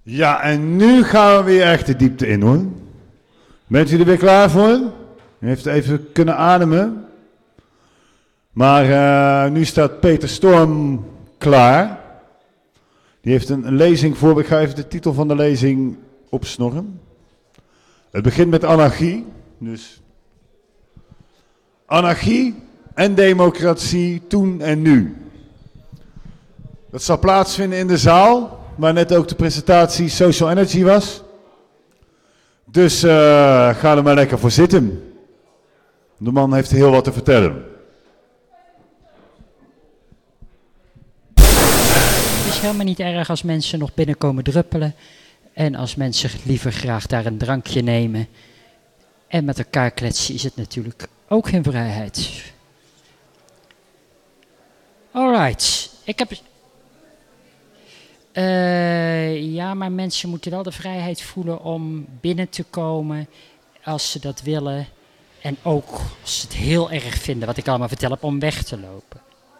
Ja, en nu gaan we weer echt de diepte in, hoor. Bent u er weer klaar voor? U heeft even kunnen ademen. Maar nu staat Peter Storm klaar. Die heeft een lezing voor. Ik ga even de titel van de lezing opsnorren. Het begint met anarchie. Dus anarchie en democratie toen en nu. Dat zal plaatsvinden in de zaal, waar net ook de presentatie Social Energy was. Dus ga er maar lekker voor zitten. De man heeft heel wat te vertellen. Het is helemaal niet erg als mensen nog binnenkomen druppelen. En als mensen liever graag daar een drankje nemen. En met elkaar kletsen is het natuurlijk ook hun vrijheid. Alright. Ik heb... ja, maar mensen moeten wel de vrijheid voelen om binnen te komen als ze dat willen. En ook als ze het heel erg vinden, wat ik allemaal vertel heb, om weg te lopen.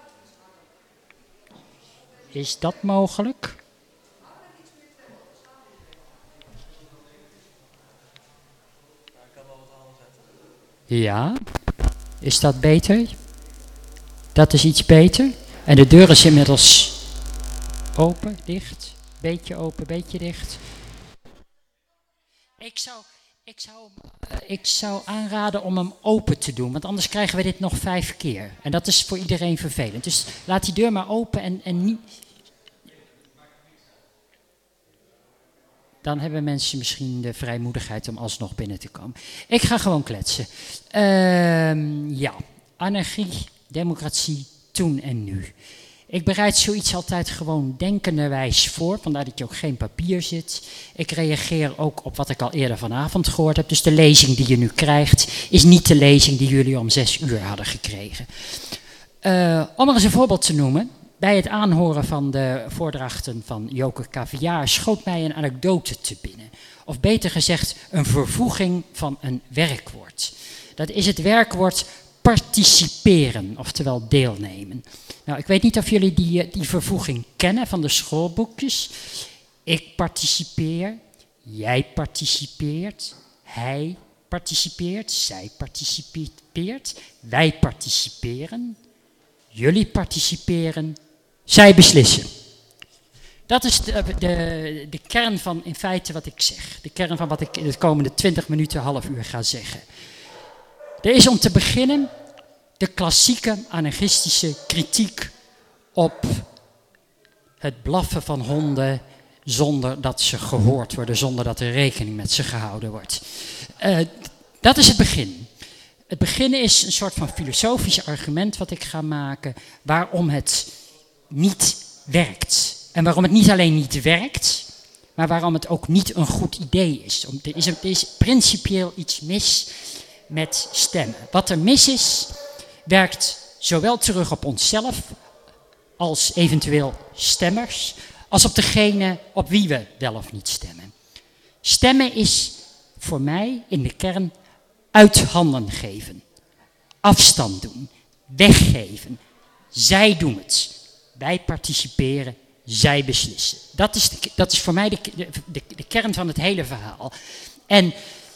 Is dat mogelijk? Ja. Is dat beter? Dat is iets beter. En de deur is inmiddels open, dicht. Beetje open, beetje dicht. Ik zou aanraden om hem open te doen, want anders krijgen we dit nog 5 keer. En dat is voor iedereen vervelend. Dus laat die deur maar open en niet... Dan hebben mensen misschien de vrijmoedigheid om alsnog binnen te komen. Ik ga gewoon kletsen. Ja, anarchie, democratie, toen en nu. Ik bereid zoiets altijd gewoon denkenderwijs voor, vandaar dat je ook geen papier zit. Ik reageer ook op wat ik al eerder vanavond gehoord heb. Dus de lezing die je nu krijgt, is niet de lezing die jullie om 6 uur hadden gekregen. Om er eens een voorbeeld te noemen. Bij het aanhoren van de voordrachten van Joker Caviar schoot mij een anekdote te binnen. Of beter gezegd, een vervoeging van een werkwoord. Dat is het werkwoord participeren, oftewel deelnemen. Nou, ik weet niet of jullie die vervoeging kennen van de schoolboekjes. Ik participeer, jij participeert, hij participeert, zij participeert, wij participeren, jullie participeren, zij beslissen. Dat is de kern van in feite wat ik zeg. De kern van wat ik in de komende 20 minuten, half uur ga zeggen. Er is om te beginnen de klassieke anarchistische kritiek op het blaffen van honden zonder dat ze gehoord worden, zonder dat er rekening met ze gehouden wordt. Dat is het begin. Het begin is een soort van filosofisch argument wat ik ga maken waarom het niet werkt. En waarom het niet alleen niet werkt, maar waarom het ook niet een goed idee is. Er is principieel iets mis met stemmen. Wat er mis is, werkt zowel terug op onszelf als eventueel stemmers, als op degene op wie we wel of niet stemmen. Stemmen is voor mij in de kern uit handen geven, afstand doen, weggeven. Zij doen het, wij participeren, zij beslissen. Dat is voor mij de kern van het hele verhaal. En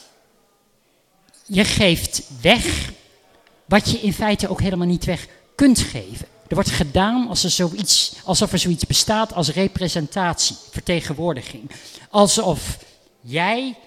je geeft weg wat je in feite ook helemaal niet weg kunt geven. Er wordt gedaan alsof er zoiets bestaat als representatie, vertegenwoordiging. Alsof jij,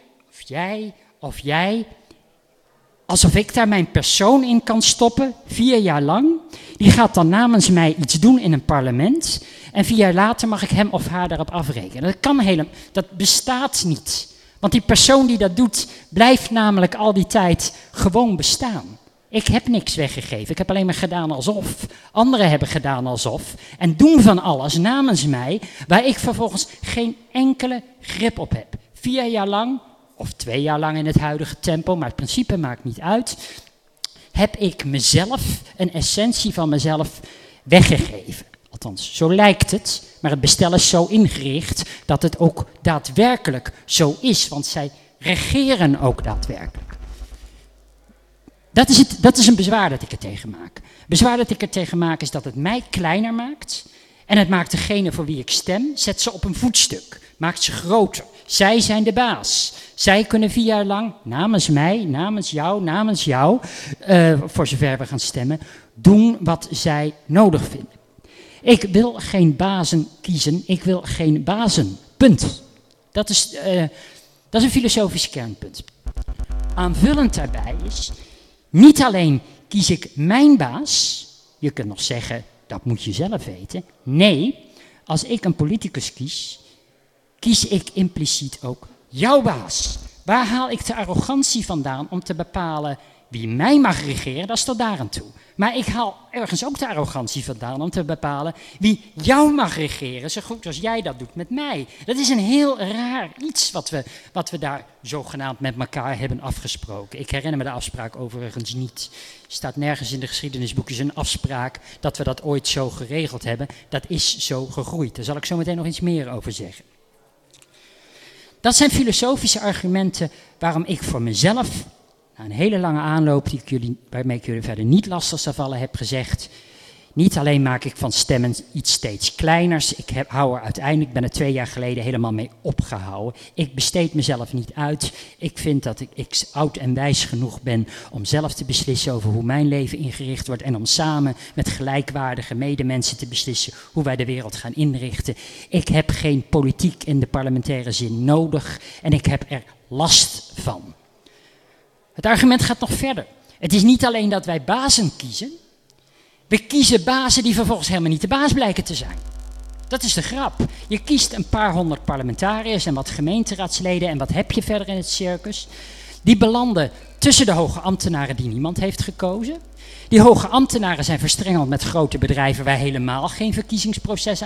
alsof ik daar mijn persoon in kan stoppen, 4 jaar lang. Die gaat dan namens mij iets doen in een parlement. En 4 jaar later mag ik hem of haar daarop afrekenen. Dat bestaat niet. Want die persoon die dat doet, blijft namelijk al die tijd gewoon bestaan. Ik heb niks weggegeven, ik heb alleen maar gedaan alsof. Anderen hebben gedaan alsof en doen van alles namens mij, waar ik vervolgens geen enkele grip op heb. 4 jaar lang, of 2 jaar lang in het huidige tempo, maar het principe maakt niet uit, heb ik mezelf, een essentie van mezelf, weggegeven. Althans, zo lijkt het, maar het bestel is zo ingericht dat het ook daadwerkelijk zo is, want zij regeren ook daadwerkelijk. Dat is een bezwaar dat ik er tegen maak. Bezwaar dat ik er tegen maak is dat het mij kleiner maakt En het maakt degene voor wie ik stem, zet ze op een voetstuk, maakt ze groter. Zij zijn de baas. Zij kunnen 4 jaar lang namens mij, namens jou, voor zover we gaan stemmen, doen wat zij nodig vinden. Ik wil geen bazen kiezen, ik wil geen bazen. Punt. Dat is een filosofisch kernpunt. Aanvullend daarbij is, niet alleen kies ik mijn baas, je kunt nog zeggen, dat moet je zelf weten. Nee, als ik een politicus kies ik impliciet ook jouw baas. Waar haal ik de arrogantie vandaan om te bepalen wie mij mag regeren? Dat is tot daar aan toe. Maar ik haal ergens ook de arrogantie vandaan om te bepalen wie jou mag regeren, zo goed als jij dat doet met mij. Dat is een heel raar iets wat we daar zogenaamd met elkaar hebben afgesproken. Ik herinner me de afspraak overigens niet. Er staat nergens in de geschiedenisboekjes een afspraak dat we dat ooit zo geregeld hebben. Dat is zo gegroeid. Daar zal ik zo meteen nog iets meer over zeggen. Dat zijn filosofische argumenten waarom ik voor mezelf, na een hele lange aanloop waarmee ik jullie verder niet lastig zal vallen, heb gezegd, niet alleen maak ik van stemmen iets steeds kleiners, ik ben er 2 jaar geleden helemaal mee opgehouden. Ik besteed mezelf niet uit. Ik vind dat ik oud en wijs genoeg ben om zelf te beslissen over hoe mijn leven ingericht wordt en om samen met gelijkwaardige medemensen te beslissen hoe wij de wereld gaan inrichten. Ik heb geen politiek in de parlementaire zin nodig en ik heb er last van. Het argument gaat nog verder. Het is niet alleen dat wij bazen kiezen. We kiezen bazen die vervolgens helemaal niet de baas blijken te zijn. Dat is de grap. Je kiest een paar 100 parlementariërs en wat gemeenteraadsleden en wat heb je verder in het circus. Die belanden tussen de hoge ambtenaren die niemand heeft gekozen. Die hoge ambtenaren zijn verstrengeld met grote bedrijven waar helemaal geen verkiezingsproces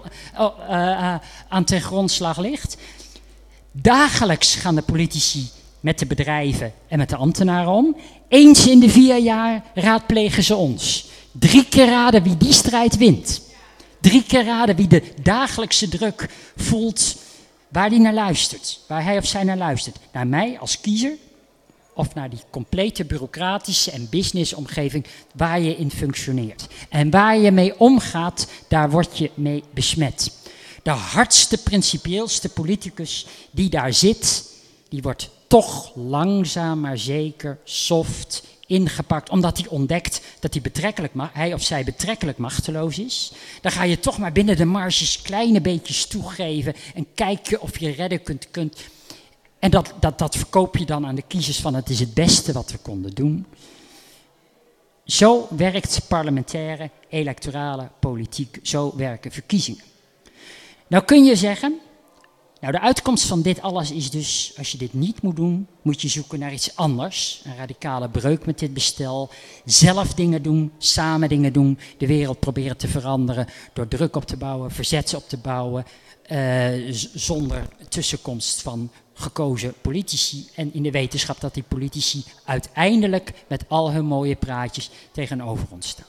aan ten grondslag ligt. Dagelijks gaan de politici met de bedrijven en met de ambtenaren om. Eens in de 4 jaar raadplegen ze ons. 3 keer raden wie die strijd wint. 3 keer raden wie de dagelijkse druk voelt waar hij naar luistert. Waar hij of zij naar luistert. Naar mij als kiezer of naar die complete bureaucratische en businessomgeving waar je in functioneert. En waar je mee omgaat, daar word je mee besmet. De hardste, principieelste politicus die daar zit, die wordt toch langzaam maar zeker soft ingepakt, omdat hij ontdekt dat hij of zij betrekkelijk machteloos is. Dan ga je toch maar binnen de marges kleine beetjes toegeven en kijk je of je redden kunt. En dat verkoop je dan aan de kiezers van het is het beste wat we konden doen. Zo werkt parlementaire, electorale politiek, zo werken verkiezingen. Nou kun je zeggen, de uitkomst van dit alles is dus, als je dit niet moet doen, moet je zoeken naar iets anders. Een radicale breuk met dit bestel. Zelf dingen doen, samen dingen doen, de wereld proberen te veranderen door druk op te bouwen, verzet op te bouwen, zonder tussenkomst van gekozen politici en in de wetenschap dat die politici uiteindelijk met al hun mooie praatjes tegenover ons staan.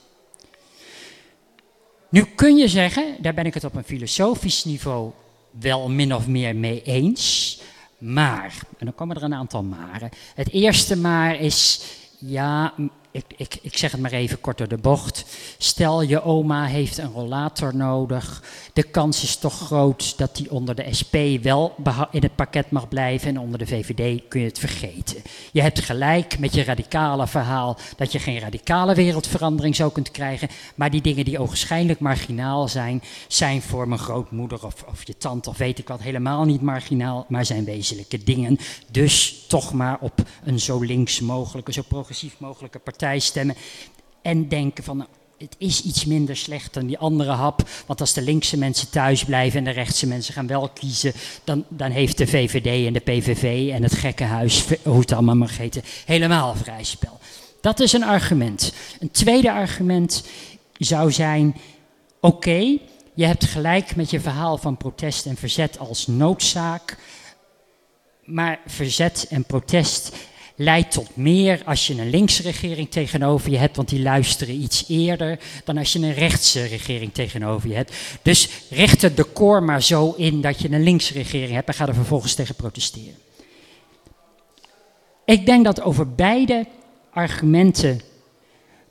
Nu kun je zeggen, daar ben ik het op een filosofisch niveau wel min of meer mee eens, maar, en dan komen er een aantal maren. Het eerste maar is, ja, ik zeg het maar even kort door de bocht. Stel je oma heeft een rollator nodig. De kans is toch groot dat die onder de SP wel in het pakket mag blijven en onder de VVD kun je het vergeten. Je hebt gelijk met je radicale verhaal dat je geen radicale wereldverandering zo kunt krijgen, maar die dingen die ogenschijnlijk marginaal zijn voor mijn grootmoeder of je tante of weet ik wat helemaal niet marginaal, maar zijn wezenlijke dingen. Dus toch maar op een zo links mogelijke, zo progressief mogelijke partij stemmen en denken van het is iets minder slecht dan die andere hap, want als de linkse mensen thuis blijven en de rechtse mensen gaan wel kiezen, dan heeft de VVD en de PVV en het gekkenhuis, hoe het allemaal mag heten, helemaal vrij spel. Dat is een argument. Een tweede argument zou zijn, oké, je hebt gelijk met je verhaal van protest en verzet als noodzaak, maar verzet en protest leidt tot meer als je een linkse regering tegenover je hebt, want die luisteren iets eerder dan als je een rechtse regering tegenover je hebt. Dus richt het decor maar zo in dat je een linkse regering hebt en ga er vervolgens tegen protesteren. Ik denk dat over beide argumenten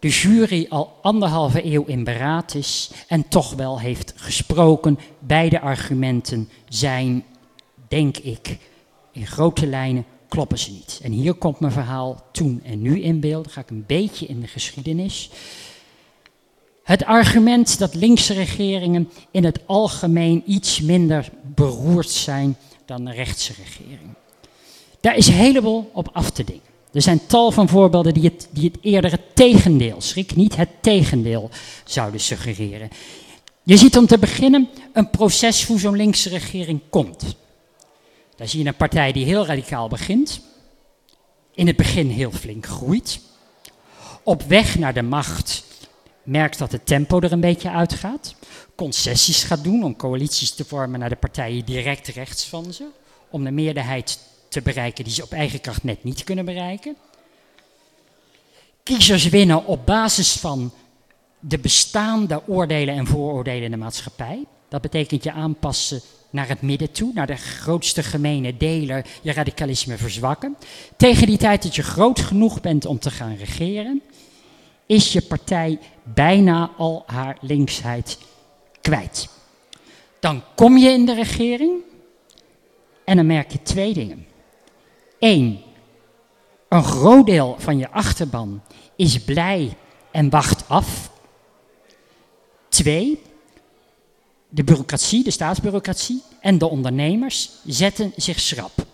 de jury al 1,5 eeuw in beraad is en toch wel heeft gesproken. Beide argumenten zijn, denk ik, in grote lijnen kloppen ze niet. En hier komt mijn verhaal toen en nu in beeld. Dan ga ik een beetje in de geschiedenis. Het argument dat linkse regeringen in het algemeen iets minder beroerd zijn dan de rechtse regering. Daar is een heleboel op af te dingen. Er zijn tal van voorbeelden die het eerder het tegendeel, schrik niet, het tegendeel zouden suggereren. Je ziet om te beginnen een proces hoe zo'n linkse regering komt. Daar zie je een partij die heel radicaal begint, in het begin heel flink groeit, op weg naar de macht merkt dat het tempo er een beetje uitgaat, concessies gaat doen om coalities te vormen naar de partijen direct rechts van ze, om de meerderheid te bereiken die ze op eigen kracht net niet kunnen bereiken. Kiezers winnen op basis van de bestaande oordelen en vooroordelen in de maatschappij. Dat betekent je aanpassen naar het midden toe, naar de grootste gemene deler, je radicalisme verzwakken. Tegen die tijd dat je groot genoeg bent om te gaan regeren, is je partij bijna al haar linksheid kwijt. Dan kom je in de regering en dan merk je 2 dingen. 1, een groot deel van je achterban is blij en wacht af. 2, de bureaucratie, de staatsbureaucratie en de ondernemers zetten zich schrap.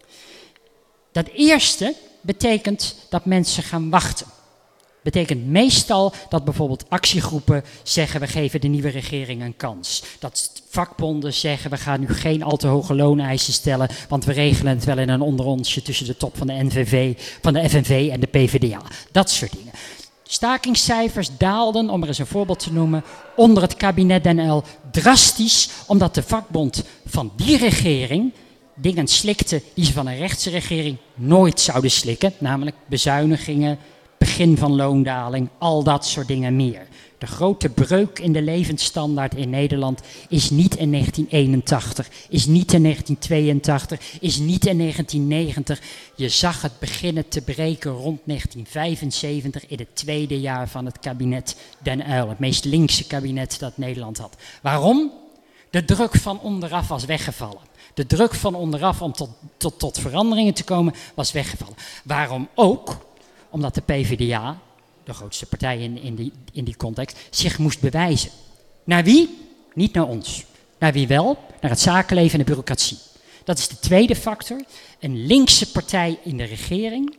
Dat eerste betekent dat mensen gaan wachten. Betekent meestal dat bijvoorbeeld actiegroepen zeggen we geven de nieuwe regering een kans. Dat vakbonden zeggen we gaan nu geen al te hoge looneisen stellen, want we regelen het wel in een onderonsje tussen de top van de FNV en de PvdA. Dat soort dingen. Stakingscijfers daalden, om er eens een voorbeeld te noemen, onder het kabinet Den Uyl drastisch, omdat de vakbond van die regering dingen slikte die ze van een rechtse regering nooit zouden slikken, namelijk bezuinigingen, begin van loondaling, al dat soort dingen meer. De grote breuk in de levensstandaard in Nederland is niet in 1981, is niet in 1982, is niet in 1990. Je zag het beginnen te breken rond 1975 in het 2e jaar van het kabinet Den Uyl. Het meest linkse kabinet dat Nederland had. Waarom? De druk van onderaf was weggevallen. De druk van onderaf om tot veranderingen te komen was weggevallen. Waarom ook? Omdat de PvdA, de grootste partij in die context, zich moest bewijzen. Naar wie? Niet naar ons. Naar wie wel? Naar het zakenleven en de bureaucratie. Dat is de tweede factor. Een linkse partij in de regering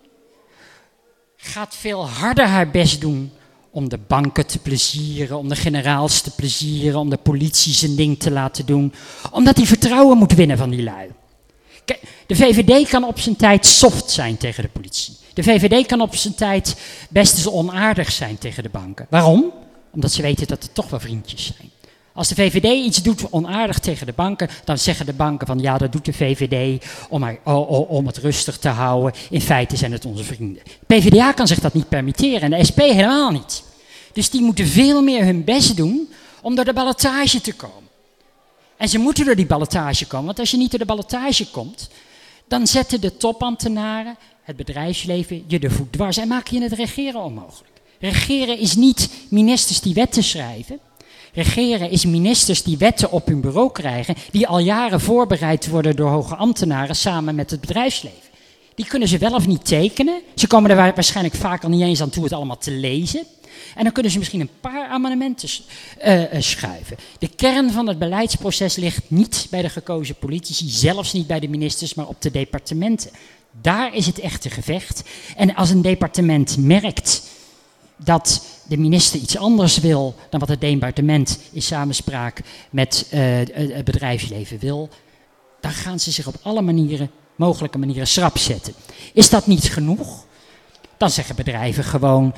gaat veel harder haar best doen om de banken te plezieren, om de generaals te plezieren, om de politie zijn ding te laten doen. Omdat hij vertrouwen moet winnen van die lui. Kijk, de VVD kan op zijn tijd soft zijn tegen de politie. De VVD kan op zijn tijd best eens onaardig zijn tegen de banken. Waarom? Omdat ze weten dat het toch wel vriendjes zijn. Als de VVD iets doet onaardig tegen de banken, dan zeggen de banken van ja, dat doet de VVD om het rustig te houden. In feite zijn het onze vrienden. De PvdA kan zich dat niet permitteren en de SP helemaal niet. Dus die moeten veel meer hun best doen om door de ballotage te komen. En ze moeten door die ballotage komen, want als je niet door de ballotage komt, dan zetten de topambtenaren, het bedrijfsleven, je de voet dwars en maken je het regeren onmogelijk. Regeren is niet ministers die wetten schrijven. Regeren is ministers die wetten op hun bureau krijgen, die al jaren voorbereid worden door hoge ambtenaren samen met het bedrijfsleven. Die kunnen ze wel of niet tekenen. Ze komen er waarschijnlijk vaak al niet eens aan toe het allemaal te lezen. En dan kunnen ze misschien een paar amendementen schuiven. De kern van het beleidsproces ligt niet bij de gekozen politici, zelfs niet bij de ministers, maar op de departementen. Daar is het echte gevecht. En als een departement merkt dat de minister iets anders wil dan wat het departement in samenspraak met het bedrijfsleven wil, dan gaan ze zich op alle mogelijke manieren schrap zetten. Is dat niet genoeg? Dan zeggen bedrijven gewoon,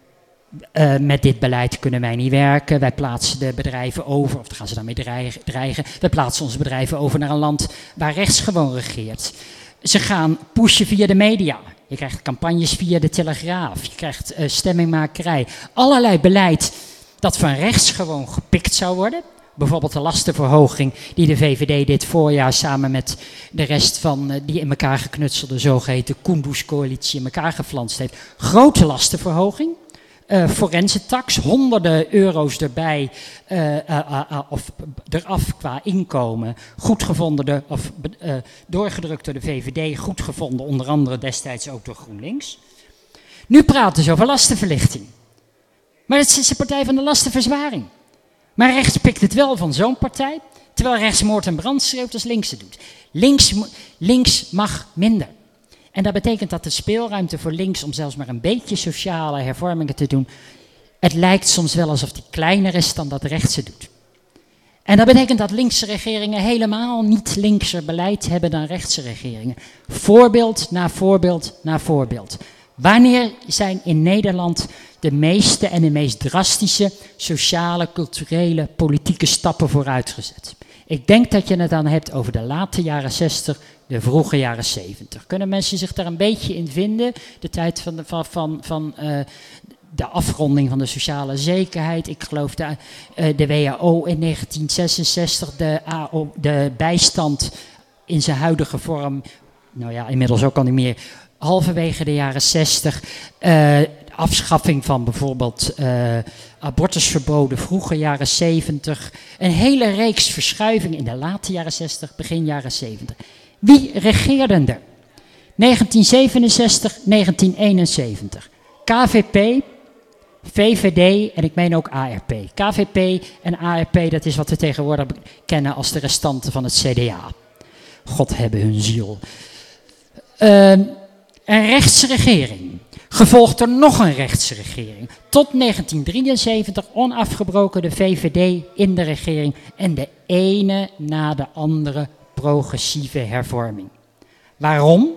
met dit beleid kunnen wij niet werken, wij plaatsen de bedrijven over, of dan gaan ze daarmee dreigen, wij plaatsen onze bedrijven over naar een land waar rechts gewoon regeert. Ze gaan pushen via de media. Je krijgt campagnes via de Telegraaf. Je krijgt stemmingmakerij. Allerlei beleid dat van rechts gewoon gepikt zou worden. Bijvoorbeeld de lastenverhoging die de VVD dit voorjaar samen met de rest van die in elkaar geknutselde zogeheten Koenderscoalitie in elkaar geflanst heeft. Grote lastenverhoging. Forensentax, honderden euro's erbij of eraf qua inkomen, goed gevonden, doorgedrukt door de VVD, goed gevonden, onder andere destijds ook door GroenLinks. Nu praten ze over lastenverlichting. Maar het is de partij van de lastenverzwaring. Maar rechts pikt het wel van zo'n partij, terwijl rechts moord en brand schreeuwt als links het doet. Links mag minder. En dat betekent dat de speelruimte voor links om zelfs maar een beetje sociale hervormingen te doen, het lijkt soms wel alsof die kleiner is dan dat rechts het doet. En dat betekent dat linkse regeringen helemaal niet linkser beleid hebben dan rechtse regeringen. Voorbeeld na voorbeeld na voorbeeld. Wanneer zijn in Nederland de meeste en de meest drastische sociale, culturele, politieke stappen vooruitgezet? Ik denk dat je het dan hebt over de late jaren 60, de vroege jaren 70. Kunnen mensen zich daar een beetje in vinden? De tijd van de afronding van de sociale zekerheid. Ik geloof de WHO in 1966, de bijstand in zijn huidige vorm. Nou ja, inmiddels ook al niet meer. Halverwege de jaren 60, afschaffing van bijvoorbeeld abortusverboden, vroege jaren 70. Een hele reeks verschuivingen in de late jaren 60, begin jaren 70. Wie regeerden er? 1967, 1971. KVP, VVD en ik meen ook ARP. KVP en ARP, dat is wat we tegenwoordig kennen als de restanten van het CDA. God hebben hun ziel. Een rechtse regering, gevolgd door nog een rechtse regering. Tot 1973 onafgebroken de VVD in de regering en de ene na de andere progressieve hervorming. Waarom?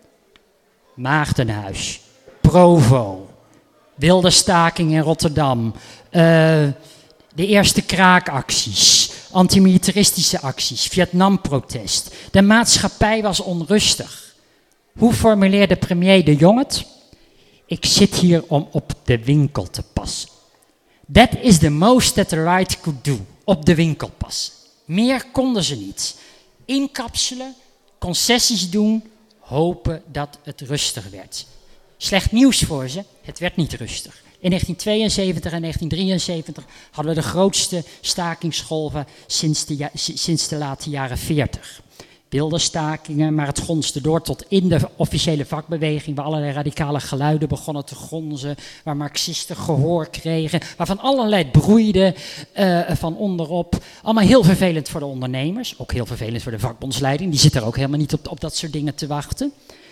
Maagdenhuis, Provo, wilde staking in Rotterdam, de eerste kraakacties, antimilitaristische acties, Vietnamprotest. De maatschappij was onrustig. Hoe formuleerde premier De Jong het? Ik zit hier om op de winkel te passen. That is the most that the right could do. Op de winkel passen. Meer konden ze niet. Inkapselen, concessies doen, hopen dat het rustig werd. Slecht nieuws voor ze, het werd niet rustig. In 1972 en 1973 hadden we de grootste stakingsgolven sinds de late jaren 40. Wilde stakingen, maar het gonste door tot in de officiële vakbeweging, waar allerlei radicale geluiden begonnen te gonzen, waar marxisten gehoor kregen, waarvan allerlei broeide van onderop. Allemaal heel vervelend voor de ondernemers, ook heel vervelend voor de vakbondsleiding, die zit er ook helemaal niet op dat soort dingen te wachten.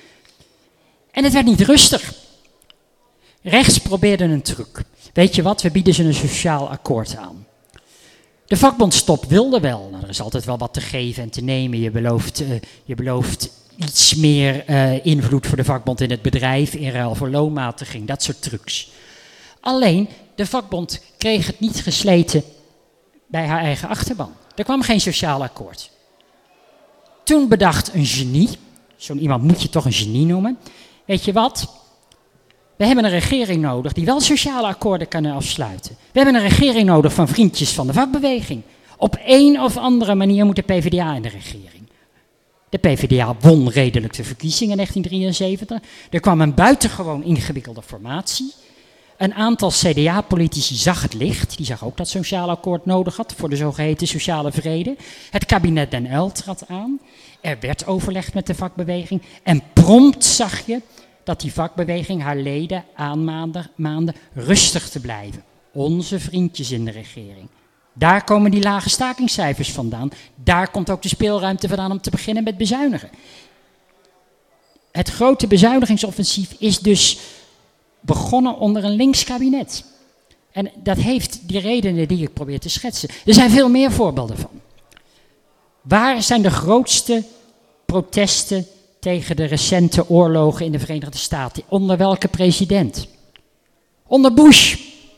En het werd niet rustig. Rechts probeerde een truc. Weet je wat, we bieden ze een sociaal akkoord aan. De vakbondstop wilde wel. Nou, er is altijd wel wat te geven en te nemen. Je belooft iets meer invloed voor de vakbond in het bedrijf, in ruil voor loonmatiging, dat soort trucs. Alleen, de vakbond kreeg het niet gesleten bij haar eigen achterban. Er kwam geen sociaal akkoord. Toen bedacht een genie, zo'n iemand moet je toch een genie noemen. Weet je wat? We hebben een regering nodig die wel sociale akkoorden kan afsluiten. We hebben een regering nodig van vriendjes van de vakbeweging. Op een of andere manier moet de PvdA in de regering. De PvdA won redelijk de verkiezingen in 1973. Er kwam een buitengewoon ingewikkelde formatie. Een aantal CDA-politici zag het licht. Die zag ook dat sociaal akkoord nodig had voor de zogeheten sociale vrede. Het kabinet Den Uyl trad aan. Er werd overlegd met de vakbeweging. En prompt zag je dat die vakbeweging haar leden aanmaande rustig te blijven. Onze vriendjes in de regering. Daar komen die lage stakingscijfers vandaan. Daar komt ook de speelruimte vandaan om te beginnen met bezuinigen. Het grote bezuinigingsoffensief is dus begonnen onder een links kabinet. En dat heeft die redenen die ik probeer te schetsen. Er zijn veel meer voorbeelden van. Waar zijn de grootste protesten tegen de recente oorlogen in de Verenigde Staten? Onder welke president? Onder Bush.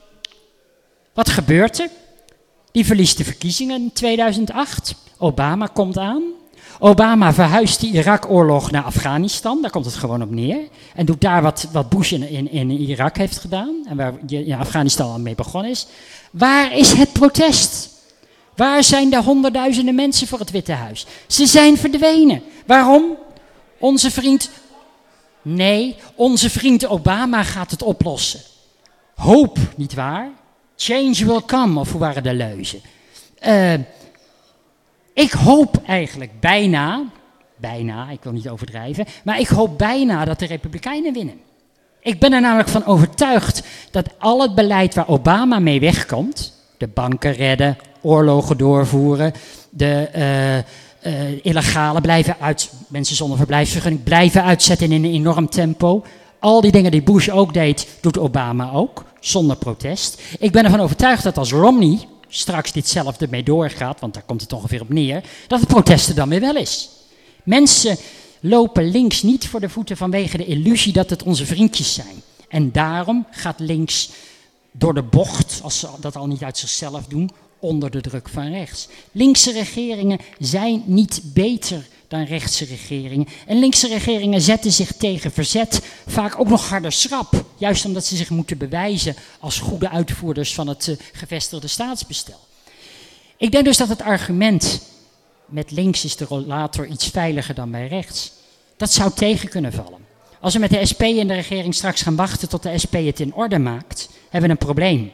Wat gebeurt er? Die verliest de verkiezingen in 2008. Obama komt aan. Obama verhuist de Irak-oorlog naar Afghanistan. Daar komt het gewoon op neer. En doet daar wat Bush in Irak heeft gedaan. En waar in Afghanistan al mee begonnen is. Waar is het protest? Waar zijn de honderdduizenden mensen voor het Witte Huis? Ze zijn verdwenen. Waarom? Onze vriend Obama gaat het oplossen. Hoop, nietwaar? Change will come, of hoe waren de leuzen? Ik hoop eigenlijk bijna, ik wil niet overdrijven, maar ik hoop bijna dat de Republikeinen winnen. Ik ben er namelijk van overtuigd dat al het beleid waar Obama mee wegkomt, de banken redden, oorlogen doorvoeren, de illegale mensen zonder verblijfsvergunning blijven uitzetten in een enorm tempo. Al die dingen die Bush ook deed, doet Obama ook, zonder protest. Ik ben ervan overtuigd dat als Romney straks ditzelfde mee doorgaat, want daar komt het ongeveer op neer, dat het protest er dan weer wel is. Mensen lopen links niet voor de voeten vanwege de illusie dat het onze vriendjes zijn. En daarom gaat links door de bocht, als ze dat al niet uit zichzelf doen, onder de druk van rechts. Linkse regeringen zijn niet beter dan rechtse regeringen. En linkse regeringen zetten zich tegen verzet vaak ook nog harder schrap. Juist omdat ze zich moeten bewijzen als goede uitvoerders van het gevestigde staatsbestel. Ik denk dus dat het argument met links is de rollator iets veiliger dan bij rechts, dat zou tegen kunnen vallen. Als we met de SP in de regering straks gaan wachten tot de SP het in orde maakt, hebben we een probleem.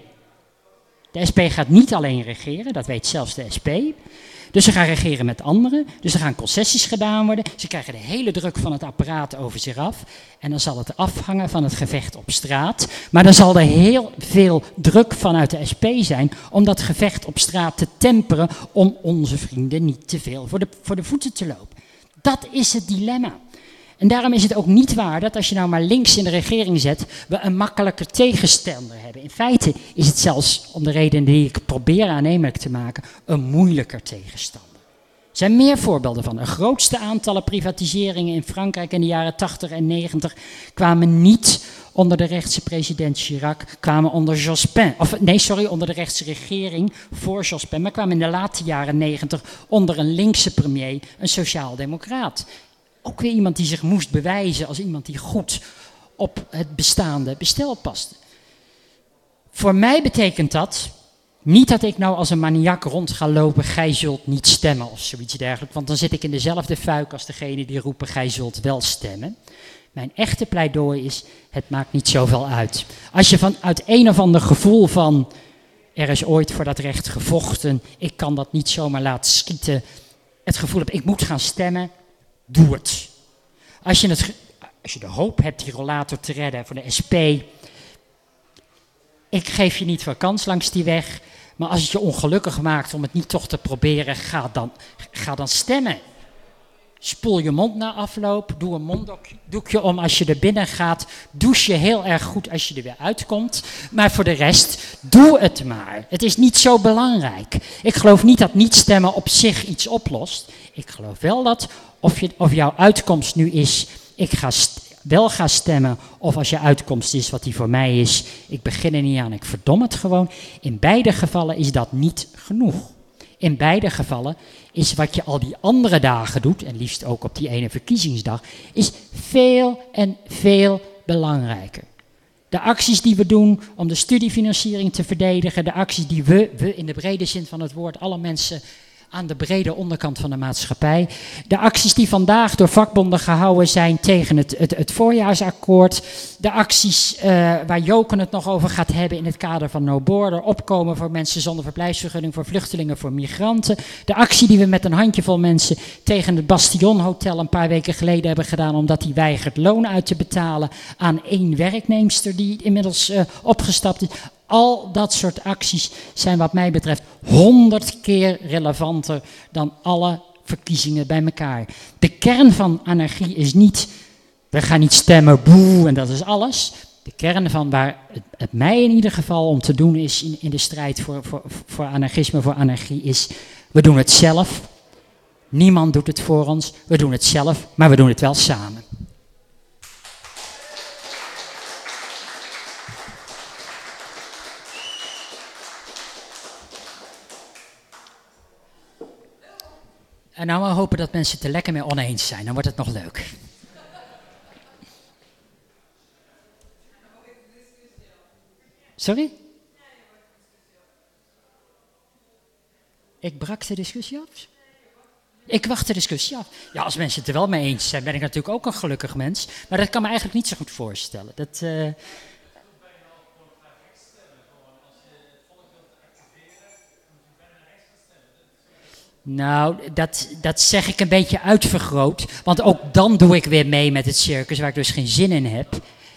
De SP gaat niet alleen regeren, dat weet zelfs de SP. Dus ze gaan regeren met anderen, dus er gaan concessies gedaan worden. Ze krijgen de hele druk van het apparaat over zich af. En dan zal het afhangen van het gevecht op straat. Maar dan zal er heel veel druk vanuit de SP zijn om dat gevecht op straat te temperen, om onze vrienden niet te veel voor de voeten te lopen. Dat is het dilemma. En daarom is het ook niet waar dat als je nou maar links in de regering zet, we een makkelijker tegenstander hebben. In feite is het zelfs, om de reden die ik probeer aannemelijk te maken, een moeilijker tegenstander. Er zijn meer voorbeelden van. De grootste aantallen privatiseringen in Frankrijk in de jaren 80 en 90 kwamen niet onder de rechtse president Chirac, kwamen onder onder de rechtse regering voor Jospin, maar kwamen in de late jaren 90 onder een linkse premier, een sociaaldemocraat. Ook weer iemand die zich moest bewijzen als iemand die goed op het bestaande bestel paste. Voor mij betekent dat niet dat ik nou als een maniak rond ga lopen, gij zult niet stemmen of zoiets dergelijks. Want dan zit ik in dezelfde fuik als degene die roepen, gij zult wel stemmen. Mijn echte pleidooi is, het maakt niet zoveel uit. Als je vanuit een of ander gevoel van, er is ooit voor dat recht gevochten, ik kan dat niet zomaar laten schieten, het gevoel hebt, ik moet gaan stemmen, doe het. Als je de hoop hebt die rollator te redden voor de SP, ik geef je niet veel kans langs die weg, maar als het je ongelukkig maakt om het niet toch te proberen, ga dan stemmen. Spoel je mond na afloop, doe een monddoekje om als je er binnen gaat, douche je heel erg goed als je er weer uitkomt, maar voor de rest, doe het maar. Het is niet zo belangrijk. Ik geloof niet dat niet stemmen op zich iets oplost. Ik geloof wel dat of jouw uitkomst nu is, ik ga stemmen, of als je uitkomst is wat die voor mij is, ik begin er niet aan, ik verdom het gewoon. In beide gevallen is dat niet genoeg. In beide gevallen is wat je al die andere dagen doet, en liefst ook op die ene verkiezingsdag, is veel en veel belangrijker. De acties die we doen om de studiefinanciering te verdedigen, de acties die we in de brede zin van het woord, alle mensen aan de brede onderkant van de maatschappij. De acties die vandaag door vakbonden gehouden zijn tegen het voorjaarsakkoord. De acties waar Joken het nog over gaat hebben in het kader van No Border. Opkomen voor mensen zonder verblijfsvergunning, voor vluchtelingen, voor migranten. De actie die we met een handjevol mensen tegen het Bastion Hotel een paar weken geleden hebben gedaan, omdat die weigert loon uit te betalen aan één werknemster die inmiddels opgestapt is. Al dat soort acties zijn wat mij betreft 100 keer relevanter dan alle verkiezingen bij elkaar. De kern van anarchie is niet, we gaan niet stemmen, boe, en dat is alles. De kern van waar het mij in ieder geval om te doen is in de strijd voor anarchisme, voor anarchie, is, we doen het zelf. Niemand doet het voor ons, we doen het zelf, maar we doen het wel samen. En nou maar hopen dat mensen het er lekker mee oneens zijn, dan wordt het nog leuk. Sorry? Ik brak de discussie af? Ik wacht de discussie af. Ja, als mensen het er wel mee eens zijn, ben ik natuurlijk ook een gelukkig mens. Maar dat kan me eigenlijk niet zo goed voorstellen. Nou, dat zeg ik een beetje uitvergroot. Want ook dan doe ik weer mee met het circus, waar ik dus geen zin in heb.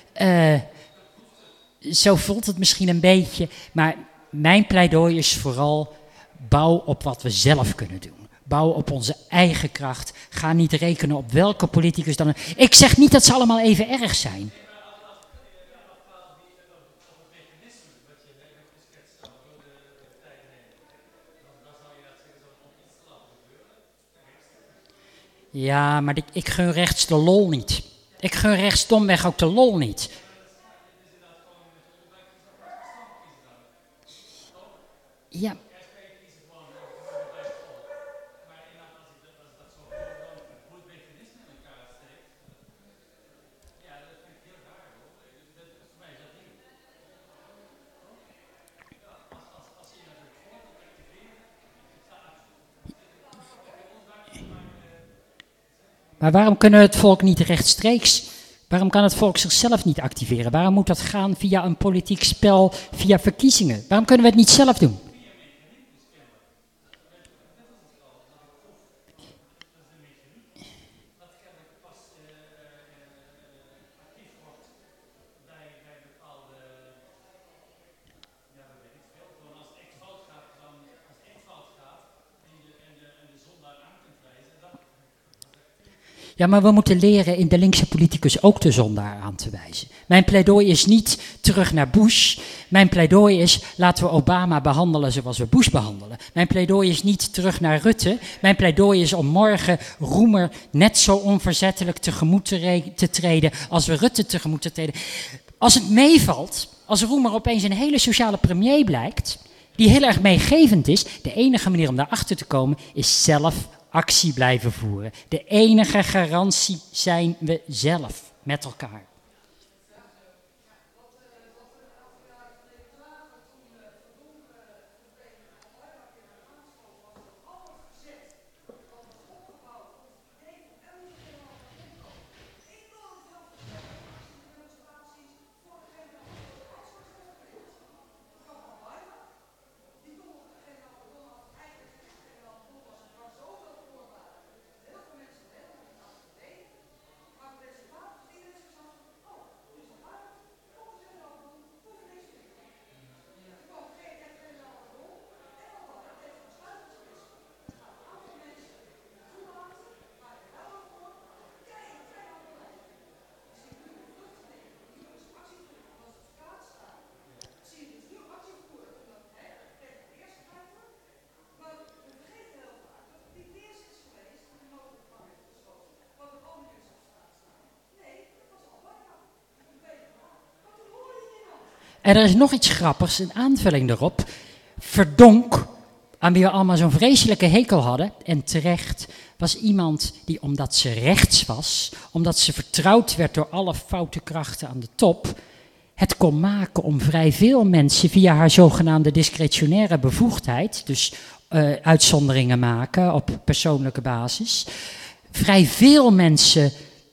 Zo voelt het misschien een beetje. Maar mijn pleidooi is vooral: bouw op wat we zelf kunnen doen. Bouw op onze eigen kracht. Ga niet rekenen op welke politicus dan. Ik zeg niet dat ze allemaal even erg zijn. Ja, maar ik gun rechts de lol niet. Ik gun rechts domweg ook de lol niet. Ja. Maar waarom kunnen we het volk niet rechtstreeks? Waarom kan het volk zichzelf niet activeren? Waarom moet dat gaan via een politiek spel, via verkiezingen? Waarom kunnen we het niet zelf doen? Ja, maar we moeten leren in de linkse politicus ook de zondaar aan te wijzen. Mijn pleidooi is niet terug naar Bush. Mijn pleidooi is: laten we Obama behandelen zoals we Bush behandelen. Mijn pleidooi is niet terug naar Rutte. Mijn pleidooi is om morgen Roemer net zo onverzettelijk tegemoet te treden als we Rutte tegemoet te treden. Als het meevalt, als Roemer opeens een hele sociale premier blijkt, die heel erg meegevend is, de enige manier om daarachter te komen is zelf actie blijven voeren. De enige garantie zijn we zelf, met elkaar. En er is nog iets grappigs, een aanvulling erop. Verdonk, aan wie we allemaal zo'n vreselijke hekel hadden, en terecht, was iemand die, omdat ze rechts was, omdat ze vertrouwd werd door alle foute krachten aan de top, het kon maken om vrij veel mensen via haar zogenaamde discretionaire bevoegdheid, dus uitzonderingen maken op persoonlijke basis, vrij veel mensen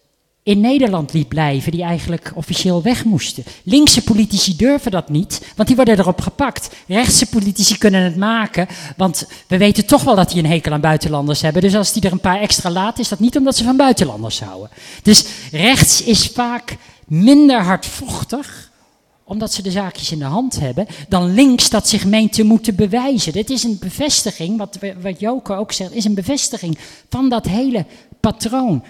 in Nederland liet blijven die eigenlijk officieel weg moesten. Linkse politici durven dat niet, want die worden erop gepakt. Rechtse politici kunnen het maken, want we weten toch wel dat die een hekel aan buitenlanders hebben. Dus als die er een paar extra laat, is dat niet omdat ze van buitenlanders houden. Dus rechts is vaak minder hardvochtig, omdat ze de zaakjes in de hand hebben, dan links dat zich meent te moeten bewijzen. Dit is een bevestiging, wat Joke ook zegt, is een bevestiging van dat hele patroon.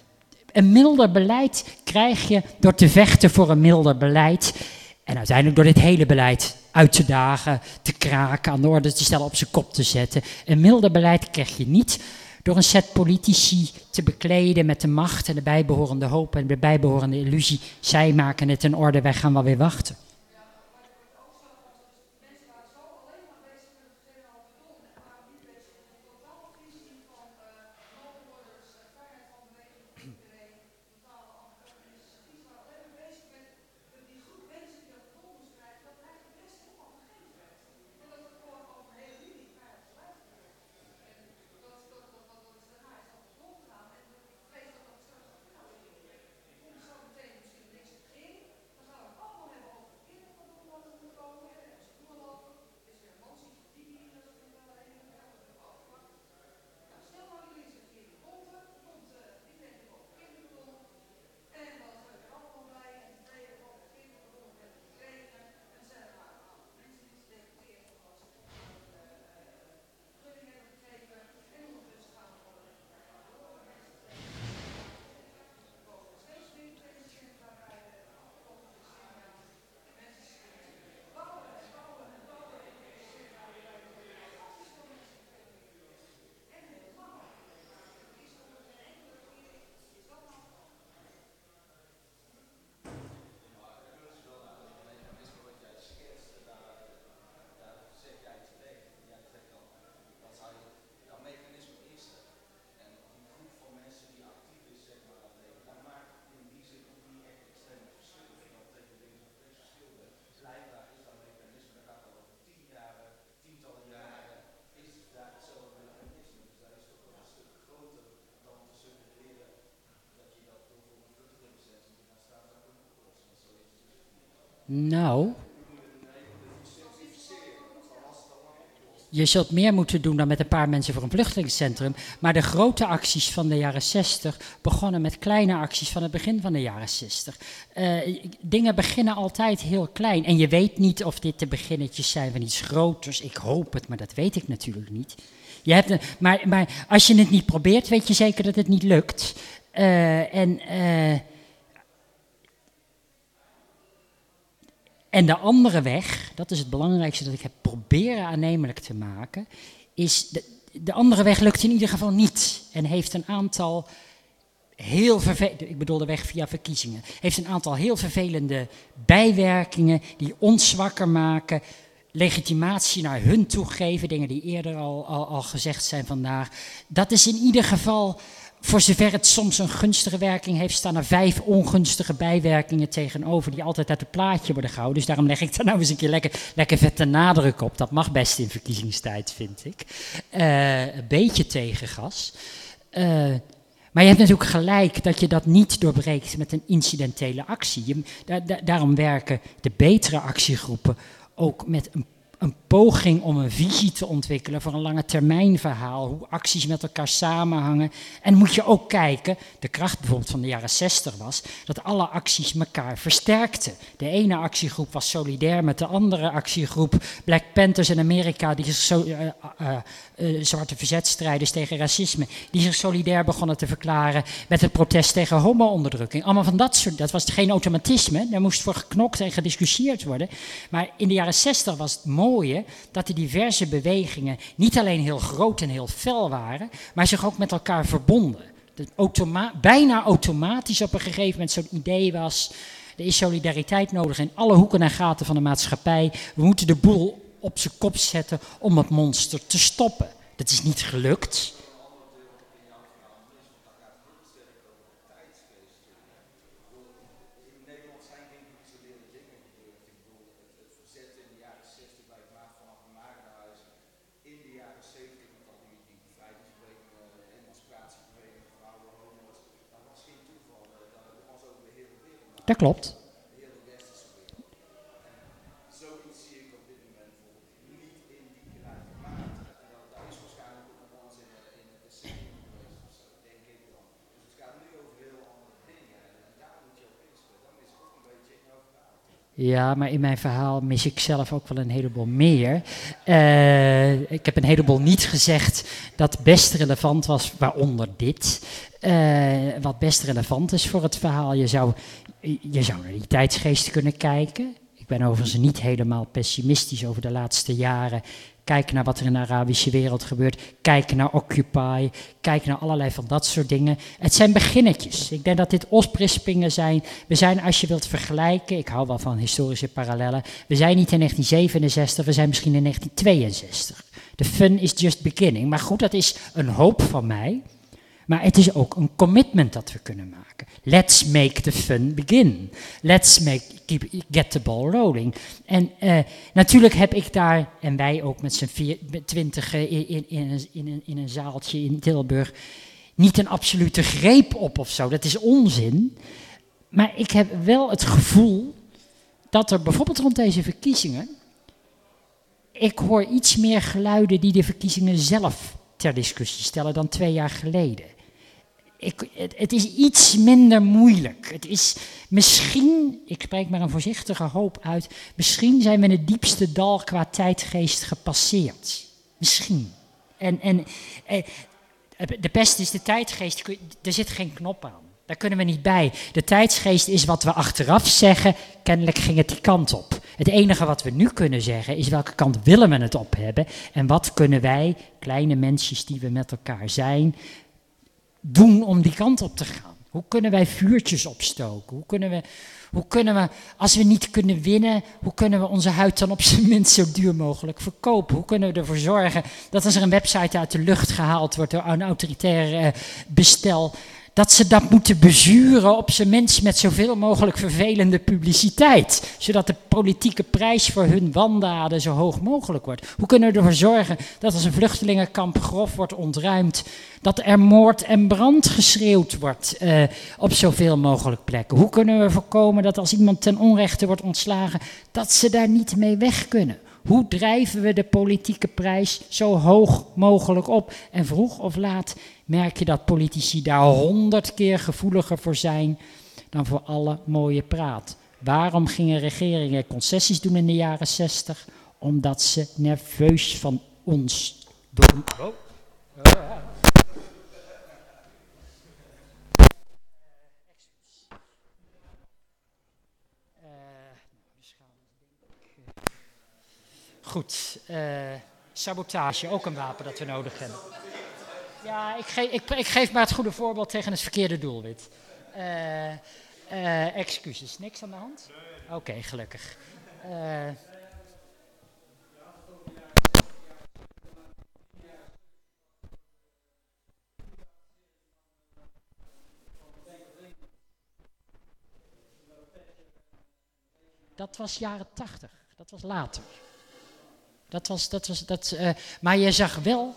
Een milder beleid krijg je door te vechten voor een milder beleid. En uiteindelijk door dit hele beleid uit te dagen, te kraken, aan de orde te stellen, op zijn kop te zetten. Een milder beleid krijg je niet door een set politici te bekleden met de macht en de bijbehorende hoop en de bijbehorende illusie. Zij maken het in orde, wij gaan wel weer wachten. Nou, je zult meer moeten doen dan met een paar mensen voor een vluchtelingencentrum. Maar de grote acties van de jaren 60 begonnen met kleine acties van het begin van de jaren 60. Dingen beginnen altijd heel klein. En je weet niet of dit de beginnetjes zijn van iets groters. Ik hoop het, maar dat weet ik natuurlijk niet. Maar als je het niet probeert, weet je zeker dat het niet lukt. En de andere weg, dat is het belangrijkste dat ik heb proberen aannemelijk te maken, is de andere weg lukt in ieder geval niet. En heeft een aantal ik bedoel de weg via verkiezingen, heeft een aantal heel vervelende bijwerkingen die ons zwakker maken, legitimatie naar hun toegeven, dingen die eerder al gezegd zijn vandaag. Dat is in ieder geval, voor zover het soms een gunstige werking heeft, staan er 5 ongunstige bijwerkingen tegenover die altijd uit het plaatje worden gehouden. Dus daarom leg ik daar nou eens een keer lekker vet de nadruk op. Dat mag best in verkiezingstijd, vind ik. Een beetje tegengas. Maar je hebt natuurlijk gelijk dat je dat niet doorbreekt met een incidentele actie. Daarom werken de betere actiegroepen ook met een poging om een visie te ontwikkelen voor een lange termijn verhaal, hoe acties met elkaar samenhangen. En moet je ook kijken, de kracht bijvoorbeeld van de jaren 60 was, dat alle acties elkaar versterkten. De ene actiegroep was solidair met de andere actiegroep, Black Panthers in Amerika, die zwarte verzetstrijders tegen racisme, die zich solidair begonnen te verklaren met het protest tegen homo-onderdrukking. Allemaal van dat soort, dat was geen automatisme, daar moest voor geknokt en gediscussieerd worden. Maar in de jaren 60 was het mooie dat de diverse bewegingen niet alleen heel groot en heel fel waren, maar zich ook met elkaar verbonden. Bijna automatisch op een gegeven moment zo'n idee was, er is solidariteit nodig in alle hoeken en gaten van de maatschappij. We moeten de boel op zijn kop zetten om het monster te stoppen. Dat is niet gelukt. Dat klopt. Zoiets zie ik op dit moment niet in die gelijke mate. Dat is waarschijnlijk ook nog wel eens in het decennium geweest of zo, denk ik dan. Dus het gaat nu over heel andere dingen en daar moet je op inspelen. Dan is het ook een beetje in jouw verhaal. Ja, maar in mijn verhaal mis ik zelf ook wel een heleboel meer. Ik heb een heleboel niet gezegd dat best relevant was, waaronder dit. Wat best relevant is voor het verhaal. Je zou naar die tijdsgeest kunnen kijken. Ik ben overigens niet helemaal pessimistisch over de laatste jaren. Kijk naar wat er in de Arabische wereld gebeurt. Kijk naar Occupy. Kijk naar allerlei van dat soort dingen. Het zijn beginnetjes. Ik denk dat dit oprispingen zijn. We zijn, als je wilt vergelijken, ik hou wel van historische parallellen. We zijn niet in 1967, we zijn misschien in 1962. The fun is just beginning. Maar goed, dat is een hoop van mij. Maar het is ook een commitment dat we kunnen maken. Let's make the fun begin. Let's get the ball rolling. En natuurlijk heb ik daar, en wij ook met z'n 20 in een zaaltje in Tilburg, niet een absolute greep op of zo. Dat is onzin. Maar ik heb wel het gevoel dat er bijvoorbeeld rond deze verkiezingen, ik hoor iets meer geluiden die de verkiezingen zelf ter discussie stellen dan 2 jaar geleden. Het is iets minder moeilijk. Het is misschien, ik spreek maar een voorzichtige hoop uit, misschien zijn we in het diepste dal qua tijdgeest gepasseerd. Misschien. En de pest is de tijdgeest, er zit geen knop aan. Daar kunnen we niet bij. De tijdsgeest is wat we achteraf zeggen, kennelijk ging het die kant op. Het enige wat we nu kunnen zeggen is welke kant willen we het op hebben en wat kunnen wij, kleine mensjes die we met elkaar zijn, doen om die kant op te gaan. Hoe kunnen wij vuurtjes opstoken? Hoe kunnen we, als we niet kunnen winnen, hoe kunnen we onze huid dan op zijn minst zo duur mogelijk verkopen? Hoe kunnen we ervoor zorgen dat als er een website uit de lucht gehaald wordt door een autoritair bestel, dat ze dat moeten bezuren op zijn minst met zoveel mogelijk vervelende publiciteit. Zodat de politieke prijs voor hun wandaden zo hoog mogelijk wordt. Hoe kunnen we ervoor zorgen dat als een vluchtelingenkamp grof wordt ontruimd, dat er moord en brand geschreeuwd wordt op zoveel mogelijk plekken? Hoe kunnen we voorkomen dat als iemand ten onrechte wordt ontslagen, dat ze daar niet mee weg kunnen? Hoe drijven we de politieke prijs zo hoog mogelijk op? En vroeg of laat merk je dat politici daar 100 keer gevoeliger voor zijn dan voor alle mooie praat. Waarom gingen regeringen concessies doen in de jaren 60? Omdat ze nerveus van ons doen. Goed, sabotage, ook een wapen dat we nodig hebben. Ja, ik geef maar het goede voorbeeld tegen het verkeerde doelwit. Excuses, niks aan de hand? Oké, gelukkig. Dat was jaren 80, dat was later. Maar je zag wel.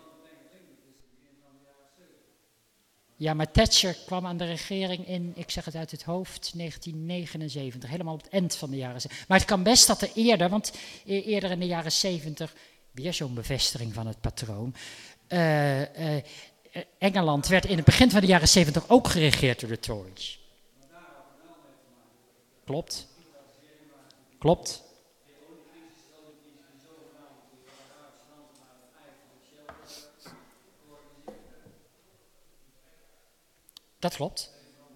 Ja, maar Thatcher kwam aan de regering in, ik zeg het uit het hoofd, 1979, helemaal op het eind van de jaren 70. Maar het kan best dat er eerder, want eerder in de jaren 70, weer zo'n bevestiging van het patroon. Engeland werd in het begin van de jaren 70 ook geregeerd door de Tories. Klopt. Klopt. Dat klopt.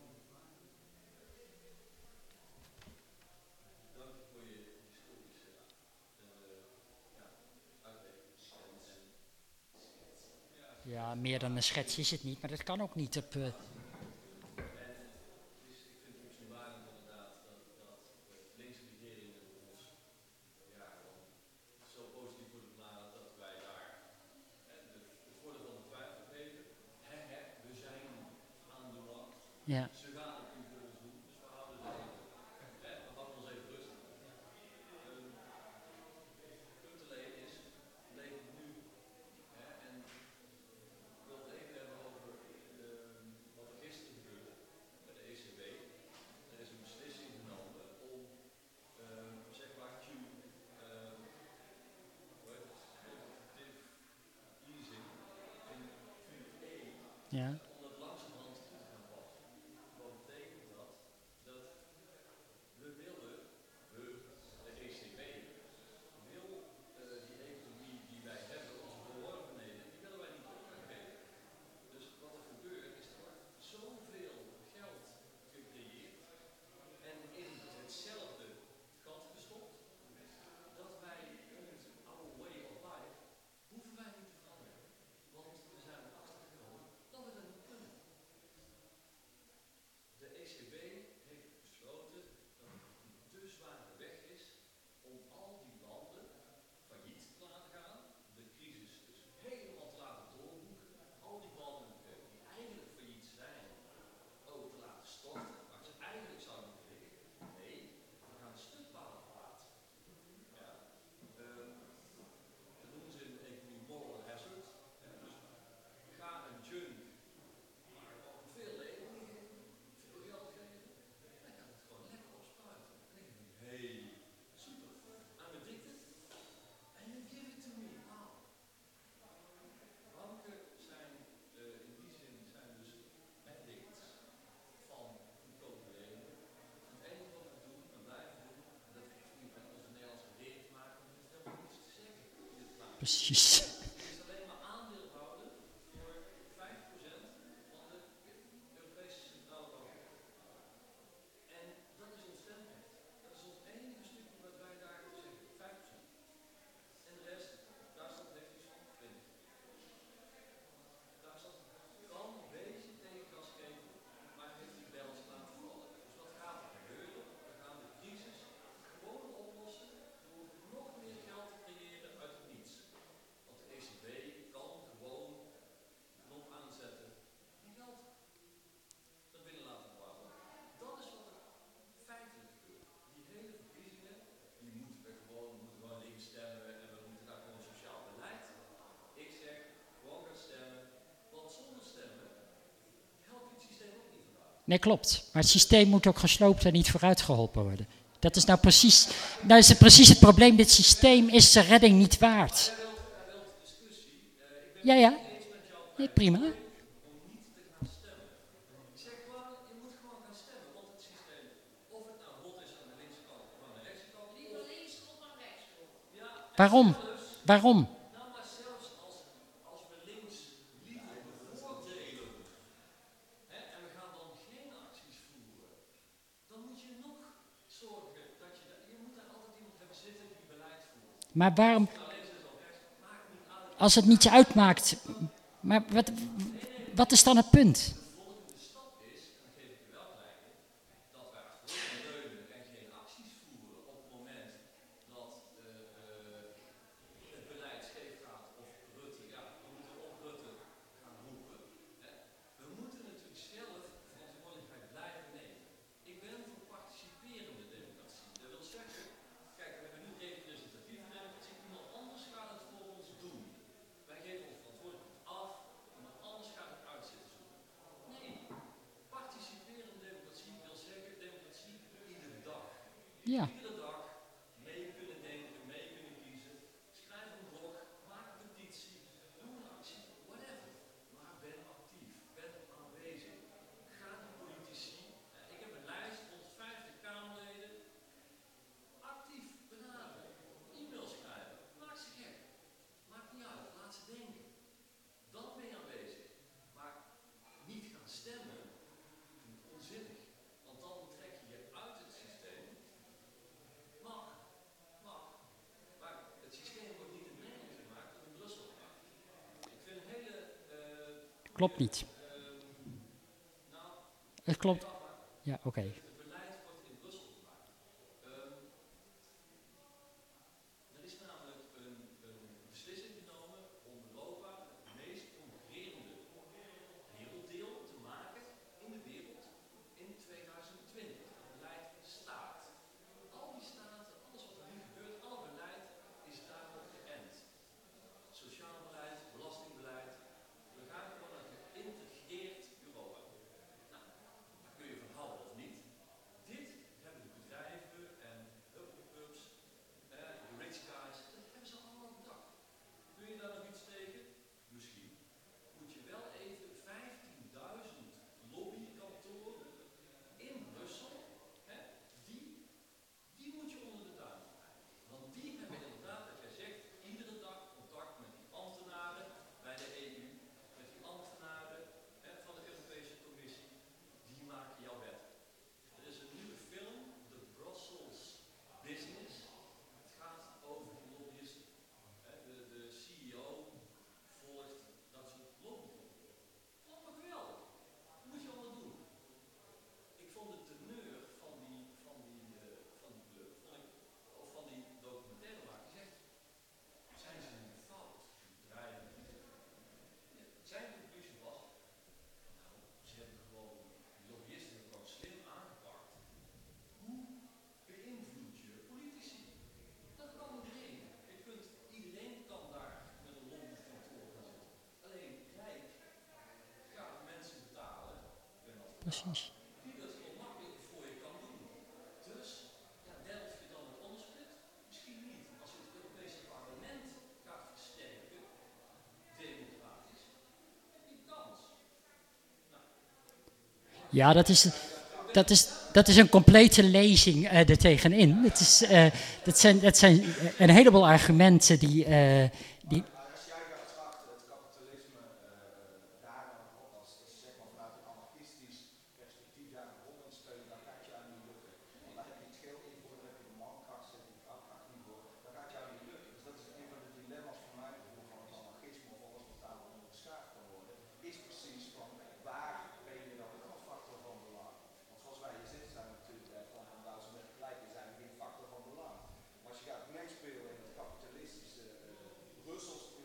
Ja, meer dan een schets is het niet, maar dat kan ook niet op... Ja. Ze gaan het nu voor ons doen, dus we houden het even. We houden ons even rustig. Punt alleen is, leven nu. En ik wil het even hebben over wat er gisteren gebeurde bij de ECB. Er is een beslissing genomen om, zeg maar, quantitative easing in QE. Ja. Precies. Nee, klopt. Maar het systeem moet ook gesloopt en niet vooruit geholpen worden. Dat is nou precies, nou is het precies het probleem. Dit systeem is de redding niet waard. Ja, ja. Nee, prima. Waarom? Waarom? Maar waarom, als het niets uitmaakt, maar wat is dan het punt? Ja. Klopt niet. Het klopt. Ja, oké. Precies. Ja, dat is een complete lezing er tegenin. Dat zijn een heleboel argumenten die. Als jij gaat trachten het kapitalisme daar als zeg maar vanuit een anarchistisch perspectief daar een rol in steunen, dan gaat jou niet lukken. Want daar heb je het geld niet voor, daar heb je de mankracht, daar heb je de krachtkracht niet voor, dan gaat jou niet lukken. Dus dat is een van de dilemma's voor mij bijvoorbeeld van het anarchisme of alles wat daaronder beschaafd kan worden, is precies van waar ben je dan een factor van belang. Want zoals wij hier zitten zijn we natuurlijk van duizend gelijk, zijn we geen factor van belang. Maar als je gaat meespelen in het kapitalistische Brussels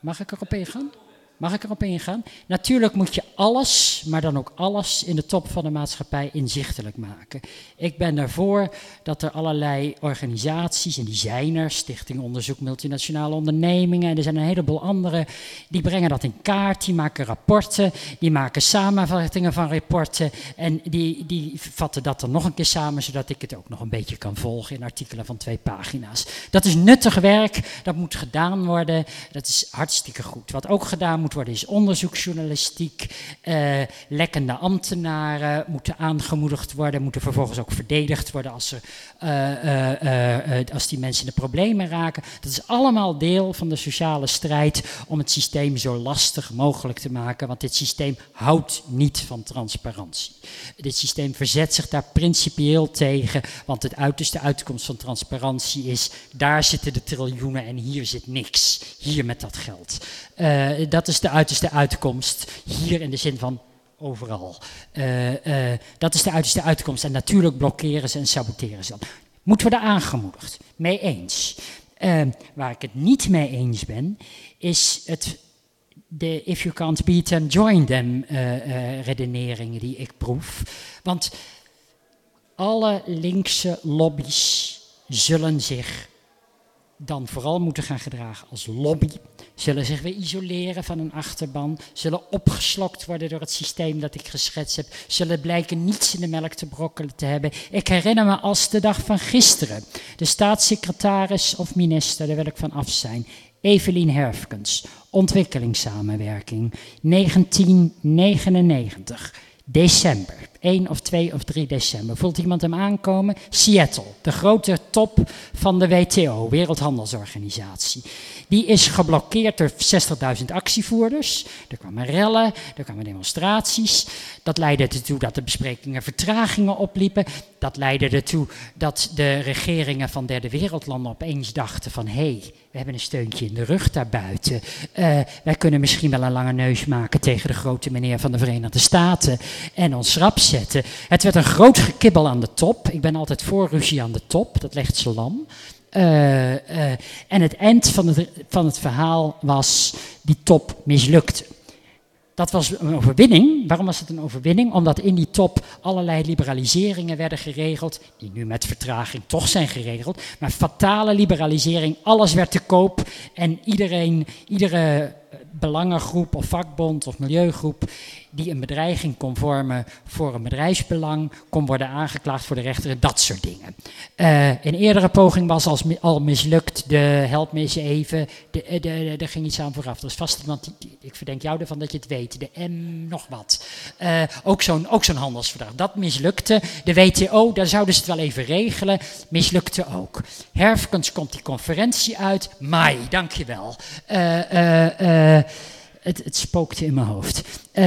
Mag ik erop ingaan? Mag ik erop ingaan? Natuurlijk moet je alles, maar dan ook alles in de top van de maatschappij inzichtelijk maken. Ik ben ervoor dat er allerlei organisaties, en die zijn er, Stichting Onderzoek Multinationale Ondernemingen, en er zijn een heleboel andere, die brengen dat in kaart, die maken rapporten, die maken samenvattingen van rapporten en die vatten dat dan nog een keer samen, zodat ik het ook nog een beetje kan volgen in artikelen van 2 pagina's. Dat is nuttig werk, dat moet gedaan worden, dat is hartstikke goed. Wat ook gedaan moet worden is onderzoeksjournalistiek. Lekkende ambtenaren moeten aangemoedigd worden, moeten vervolgens ook verdedigd worden als die mensen in de problemen raken. Dat is allemaal deel van de sociale strijd om het systeem zo lastig mogelijk te maken, want dit systeem houdt niet van transparantie. Dit systeem verzet zich daar principieel tegen, want het uiterste uitkomst van transparantie is, daar zitten de triljoenen en hier zit niks. Hier met dat geld. Dat is de uiterste uitkomst. Hier in de zin van overal. Dat is de uiterste uitkomst. En natuurlijk blokkeren ze en saboteren ze dat. Moeten we daar aangemoedigd? Mee eens. Waar ik het niet mee eens ben, is de if you can't beat them, join them redeneringen die ik proef. Want alle linkse lobby's zullen zich dan vooral moeten gaan gedragen als lobby, zullen zich weer isoleren van een achterban, zullen opgeslokt worden door het systeem dat ik geschetst heb, zullen blijken niets in de melk te brokkelen te hebben. Ik herinner me als de dag van gisteren, de staatssecretaris of minister, daar wil ik van af zijn, Evelien Herfkens, ontwikkelingssamenwerking, 1999, december. 1 of 2 of 3 december. Voelt iemand hem aankomen? Seattle, de grote top van de WTO, Wereldhandelsorganisatie. Die is geblokkeerd door 60.000 actievoerders. Er kwamen rellen, er kwamen demonstraties. Dat leidde ertoe dat de besprekingen vertragingen opliepen. Dat leidde ertoe dat de regeringen van derde wereldlanden opeens dachten van hé, we hebben een steuntje in de rug daarbuiten. Wij kunnen misschien wel een lange neus maken tegen de grote meneer van de Verenigde Staten en ons rap zetten. Het werd een groot gekibbel aan de top. Ik ben altijd voor ruzie aan de top, dat legt ze lam. En het eind van het verhaal was, die top mislukte. Dat was een overwinning. Waarom was het een overwinning? Omdat in die top allerlei liberaliseringen werden geregeld, die nu met vertraging toch zijn geregeld, maar fatale liberalisering, alles werd te koop en iedere belangengroep of vakbond of milieugroep die een bedreiging kon vormen voor een bedrijfsbelang, kon worden aangeklaagd voor de rechter, dat soort dingen. Een eerdere poging was al mislukt, help me eens even, er ging iets aan vooraf. Er is vast iemand, ik verdenk jou ervan dat je het weet, de M nog wat. Ook zo'n handelsverdrag, dat mislukte. De WTO, daar zouden ze het wel even regelen, mislukte ook. Herfkens komt die conferentie uit, Mai, dankjewel. Het spookte in mijn hoofd.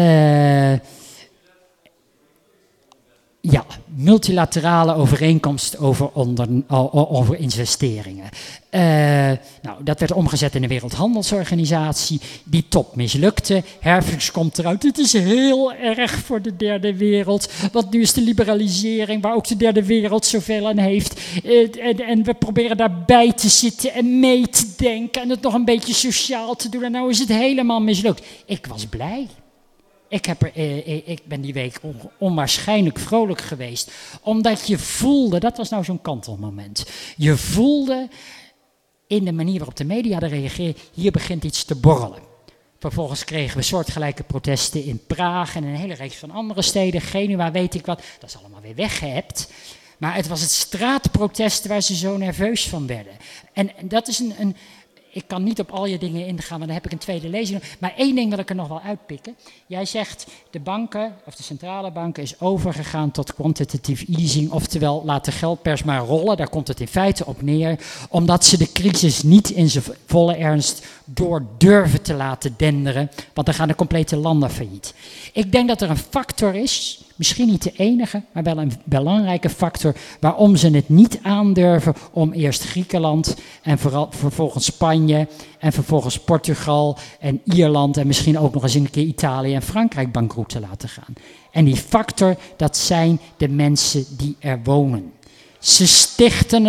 Ja, multilaterale overeenkomst over investeringen. Nou, dat werd omgezet in de Wereldhandelsorganisatie. Die top mislukte. Herfkens komt eruit. Het is heel erg voor de derde wereld. Want nu is de liberalisering waar ook de derde wereld zoveel aan heeft. En we proberen daarbij te zitten en mee te denken. En het nog een beetje sociaal te doen. En nou is het helemaal mislukt. Ik was blij. Ik ben die week onwaarschijnlijk vrolijk geweest. Omdat je voelde, dat was nou zo'n kantelmoment. Je voelde in de manier waarop de media er reageerden, hier begint iets te borrelen. Vervolgens kregen we soortgelijke protesten in Praag en een hele reeks van andere steden. Genua, weet ik wat. Dat is allemaal weer weggehept. Maar het was het straatprotest waar ze zo nerveus van werden. En dat is ik kan niet op al je dingen ingaan, want dan heb ik een tweede lezing. Maar één ding wil ik er nog wel uitpikken. Jij zegt, de banken, of de centrale banken, is overgegaan tot quantitative easing. Oftewel, laat de geldpers maar rollen. Daar komt het in feite op neer. Omdat ze de crisis niet in zijn volle ernst door durven te laten denderen. Want dan gaan de complete landen failliet. Ik denk dat er een factor is, misschien niet de enige, maar wel een belangrijke factor waarom ze het niet aandurven om eerst Griekenland en vervolgens Spanje en vervolgens Portugal en Ierland en misschien ook nog eens een keer Italië en Frankrijk bankroet te laten gaan. En die factor, dat zijn de mensen die er wonen. Ze stichten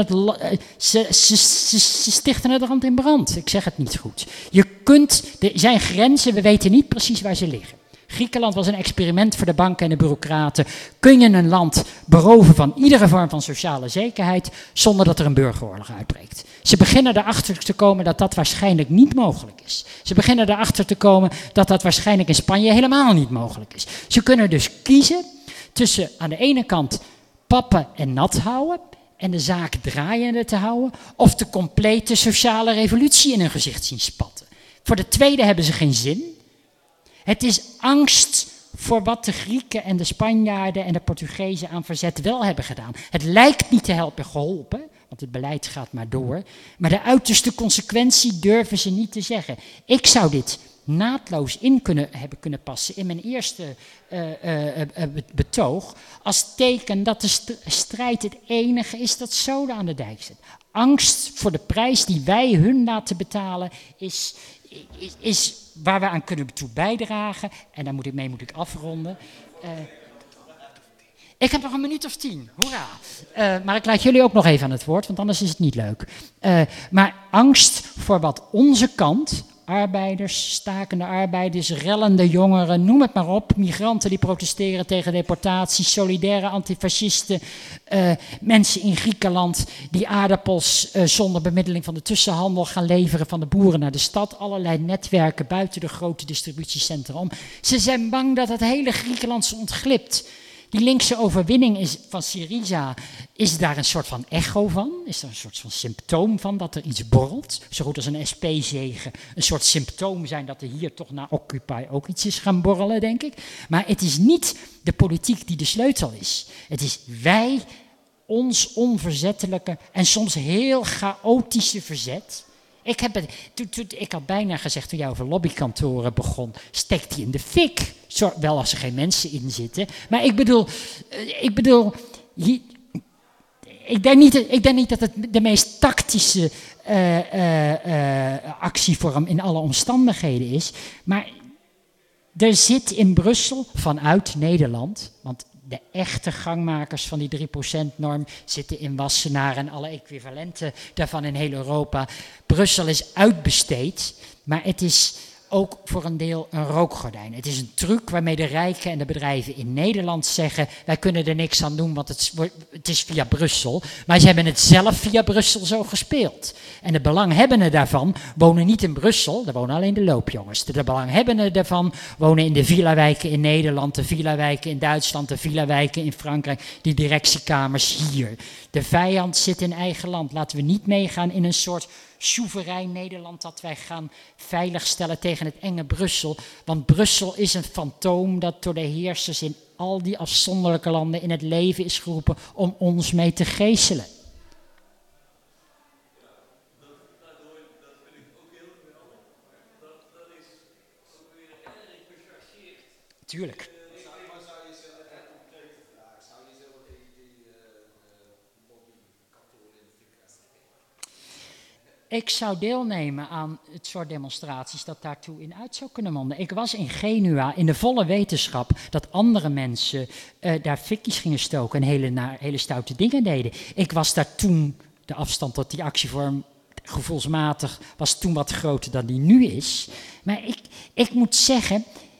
ze stichten het land in brand. Ik zeg het niet goed. Er zijn grenzen, we weten niet precies waar ze liggen. Griekenland was een experiment voor de banken en de bureaucraten. Kun je een land beroven van iedere vorm van sociale zekerheid zonder dat er een burgeroorlog uitbreekt? Ze beginnen erachter te komen dat dat waarschijnlijk niet mogelijk is. Ze beginnen erachter te komen dat dat waarschijnlijk in Spanje helemaal niet mogelijk is. Ze kunnen dus kiezen tussen aan de ene kant pappen en nat houden en de zaak draaiende te houden, of de complete sociale revolutie in hun gezicht zien spatten. Voor de tweede hebben ze geen zin. Het is angst voor wat de Grieken en de Spanjaarden en de Portugezen aan verzet wel hebben gedaan. Het lijkt niet te hebben geholpen, want het beleid gaat maar door. Maar de uiterste consequentie durven ze niet te zeggen. Ik zou dit naadloos hebben kunnen passen in mijn eerste betoog als teken dat de strijd het enige is dat zoden aan de dijk zet. Angst voor de prijs die wij hun laten betalen is waar we aan kunnen toe bijdragen. En daar moet ik afronden. Ik heb nog een minuut of 10, hoera. Maar ik laat jullie ook nog even aan het woord, want anders is het niet leuk. Maar angst voor wat onze kant, arbeiders, stakende arbeiders, rellende jongeren, noem het maar op, migranten die protesteren tegen deportatie, solidaire antifascisten, mensen in Griekenland die aardappels zonder bemiddeling van de tussenhandel gaan leveren van de boeren naar de stad, allerlei netwerken buiten de grote distributiecentra om. Ze zijn bang dat het hele Griekenland ze ontglipt. Die linkse overwinning van Syriza, is daar een soort van echo van? Is er een soort van symptoom van dat er iets borrelt? Zo goed als een SP-zege een soort symptoom zijn dat er hier toch na Occupy ook iets is gaan borrelen, denk ik. Maar het is niet de politiek die de sleutel is. Het is wij, ons onverzettelijke en soms heel chaotische verzet. Ik had bijna gezegd toen jij over lobbykantoren begon, steek die in de fik. Wel als er geen mensen in zitten. Maar ik bedoel, ik denk niet dat het de meest tactische actievorm in alle omstandigheden is. Maar er zit in Brussel vanuit Nederland, want de echte gangmakers van die 3%-norm zitten in Wassenaar en alle equivalenten daarvan in heel Europa. Brussel is uitbesteed, maar het is ook voor een deel een rookgordijn. Het is een truc waarmee de rijken en de bedrijven in Nederland zeggen, wij kunnen er niks aan doen, want het is via Brussel. Maar ze hebben het zelf via Brussel zo gespeeld. En de belanghebbenden daarvan wonen niet in Brussel, daar wonen alleen de loopjongens. De belanghebbenden daarvan wonen in de villawijken in Nederland, de villawijken in Duitsland, de villawijken in Frankrijk, die directiekamers hier. De vijand zit in eigen land. Laten we niet meegaan in een soort soeverein Nederland dat wij gaan veiligstellen tegen het enge Brussel. Want Brussel is een fantoom dat door de heersers in al die afzonderlijke landen in het leven is geroepen om ons mee te geeselen. Dat vind ik ook heel geweldig. Dat is ook weer erg gechargeerd. Tuurlijk. Ik zou deelnemen aan het soort demonstraties dat daartoe in uit zou kunnen monden. Ik was in Genua in de volle wetenschap dat andere mensen daar fikjes gingen stoken en hele stoute dingen deden. Ik was daar toen, de afstand tot die actievorm gevoelsmatig was toen wat groter dan die nu is. Maar ik moet zeggen,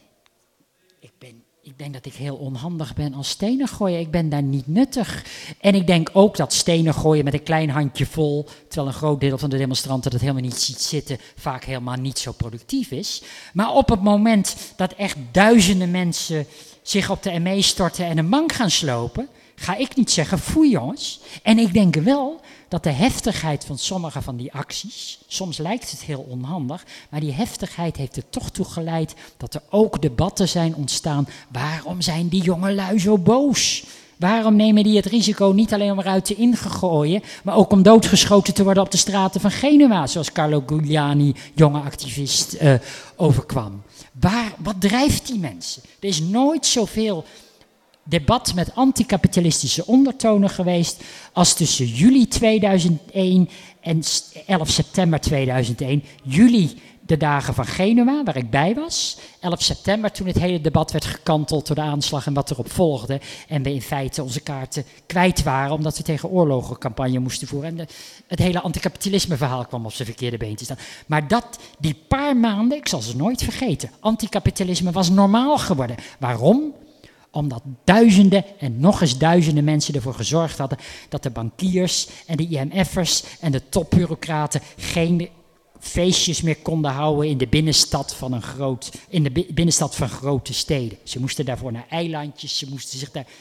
ik denk dat ik heel onhandig ben als stenen gooien. Ik ben daar niet nuttig. En ik denk ook dat stenen gooien met een klein handje vol, terwijl een groot deel van de demonstranten dat helemaal niet ziet zitten, vaak helemaal niet zo productief is. Maar op het moment dat echt duizenden mensen zich op de ME storten en een bank gaan slopen, ga ik niet zeggen, foei jongens. En ik denk wel dat de heftigheid van sommige van die acties, soms lijkt het heel onhandig, maar die heftigheid heeft er toch toe geleid dat er ook debatten zijn ontstaan. Waarom zijn die jongelui zo boos? Waarom nemen die het risico niet alleen om eruit te ingegooien, maar ook om doodgeschoten te worden op de straten van Genua, zoals Carlo Giuliani, jonge activist, overkwam? Wat drijft die mensen? Er is nooit zoveel debat met anticapitalistische ondertonen geweest als tussen juli 2001 en 11 september 2001. Juli de dagen van Genua, waar ik bij was. 11 september, toen het hele debat werd gekanteld door de aanslag en wat erop volgde. En we in feite onze kaarten kwijt waren, omdat we tegen oorlogen campagne moesten voeren. En het hele anticapitalisme verhaal kwam op zijn verkeerde been te staan. Maar die paar maanden, ik zal ze nooit vergeten, anticapitalisme was normaal geworden. Waarom? Omdat duizenden en nog eens duizenden mensen ervoor gezorgd hadden dat de bankiers en de IMF'ers en de topbureaucraten geen feestjes meer konden houden in de binnenstad van grote steden. Ze moesten daarvoor naar eilandjes, ze moesten zich daar...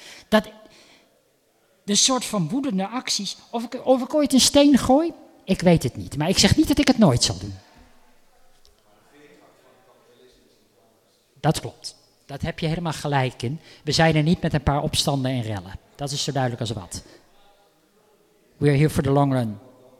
De soort van woedende acties, of ik ooit een steen gooi, ik weet het niet. Maar ik zeg niet dat ik het nooit zal doen. Dat klopt. Dat heb je helemaal gelijk in. We zijn er niet met een paar opstanden en rellen. Dat is zo duidelijk als wat. We are here for the long run.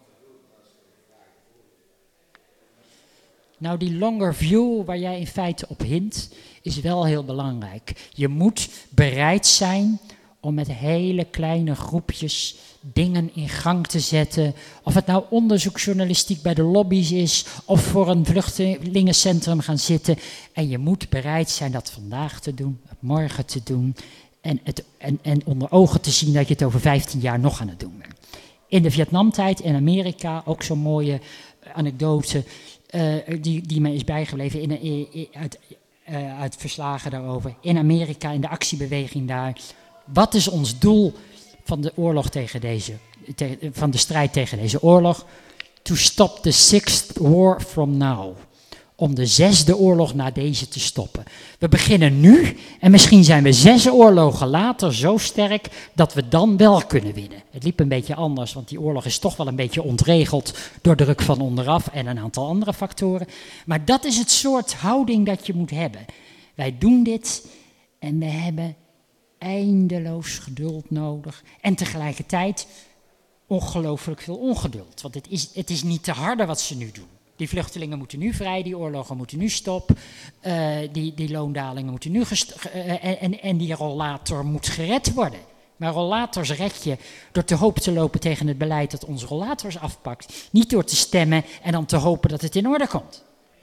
Nou, die longer view waar jij in feite op hint, is wel heel belangrijk. Je moet bereid zijn om met hele kleine groepjes dingen in gang te zetten. Of het nou onderzoeksjournalistiek bij de lobby's is, of voor een vluchtelingencentrum gaan zitten. En je moet bereid zijn dat vandaag te doen, morgen te doen. En onder ogen te zien dat je het over 15 jaar nog aan het doen bent. In de Vietnamtijd in Amerika, ook zo'n mooie anekdote die me is bijgebleven uit verslagen daarover. In Amerika, in de actiebeweging daar. Wat is ons doel van de oorlog van de strijd tegen deze oorlog? To stop the sixth war from now. Om de 6e oorlog na deze te stoppen. We beginnen nu en misschien zijn we 6 oorlogen later zo sterk dat we dan wel kunnen winnen. Het liep een beetje anders, want die oorlog is toch wel een beetje ontregeld door druk van onderaf en een aantal andere factoren. Maar dat is het soort houding dat je moet hebben. Wij doen dit en we hebben eindeloos geduld nodig en tegelijkertijd ongelooflijk veel ongeduld. Want het is niet te harde wat ze nu doen. Die vluchtelingen moeten nu vrij, die oorlogen moeten nu stop, die loondalingen moeten nu en die rollator moet gered worden. Maar rollators red je door te hoop te lopen tegen het beleid dat onze rollators afpakt. Niet door te stemmen en dan te hopen dat het in orde komt.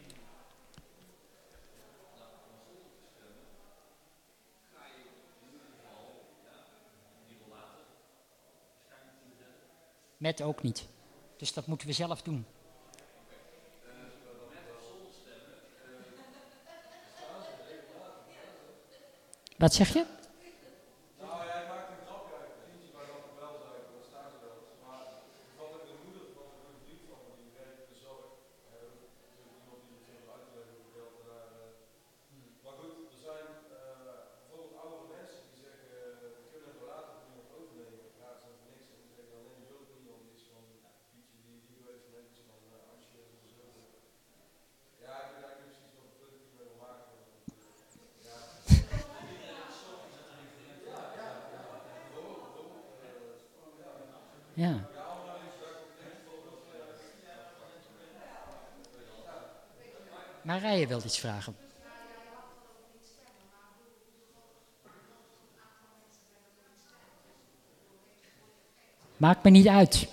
Met ook niet. Dus dat moeten we zelf doen. Wat zeg je? Nou, hij maakt een grapje uit de positie waar dat wel zijn, dan staan ze wel. Maar wat ik de moeder van een goede vriend van me, die werkt in de zorg. Iemand die het veel uit te leggen hoeveel daar. Maar goed, er zijn bijvoorbeeld oudere mensen die zeggen, we kunnen er later voor iemand overnemen. Ja, ze hebben niks en die zeggen alleen de hulp iemand is van Pietje die geweest en is van Ansje en zo. Ja, ik weet eigenlijk precies wat het punt die we wil maken. Ja. Marije wil iets vragen. Maakt me niet uit.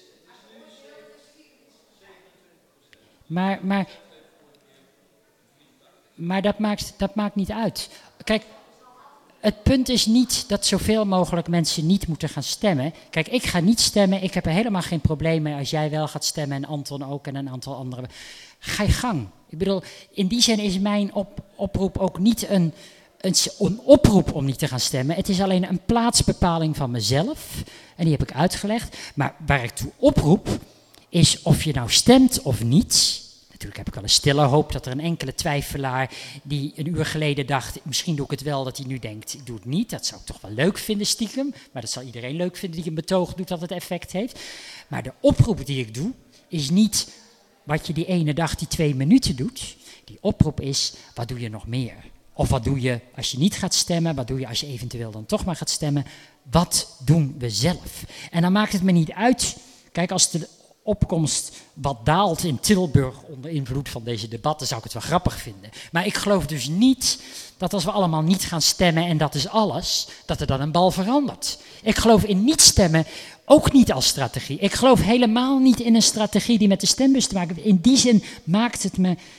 Maar dat maakt niet uit. Kijk, het punt is niet dat zoveel mogelijk mensen niet moeten gaan stemmen. Kijk, ik ga niet stemmen. Ik heb er helemaal geen probleem mee als jij wel gaat stemmen en Anton ook en een aantal anderen. Ga je gang. Ik bedoel, in die zin is mijn oproep ook niet een oproep om niet te gaan stemmen. Het is alleen een plaatsbepaling van mezelf. En die heb ik uitgelegd. Maar waar ik toe oproep is of je nou stemt of niet. Natuurlijk heb ik wel een stille hoop dat er een enkele twijfelaar die een uur geleden dacht, misschien doe ik het wel, dat hij nu denkt, ik doe het niet. Dat zou ik toch wel leuk vinden stiekem. Maar dat zal iedereen leuk vinden die een betoog doet dat het effect heeft. Maar de oproep die ik doe, is niet wat je die ene dag die 2 minuten doet. Die oproep is, wat doe je nog meer? Of wat doe je als je niet gaat stemmen? Wat doe je als je eventueel dan toch maar gaat stemmen? Wat doen we zelf? En dan maakt het me niet uit. Kijk, als de opkomst wat daalt in Tilburg onder invloed van deze debatten, zou ik het wel grappig vinden. Maar ik geloof dus niet dat als we allemaal niet gaan stemmen en dat is alles, dat er dan een bal verandert. Ik geloof in niet stemmen ook niet als strategie. Ik geloof helemaal niet in een strategie die met de stembus te maken heeft. In die zin maakt het me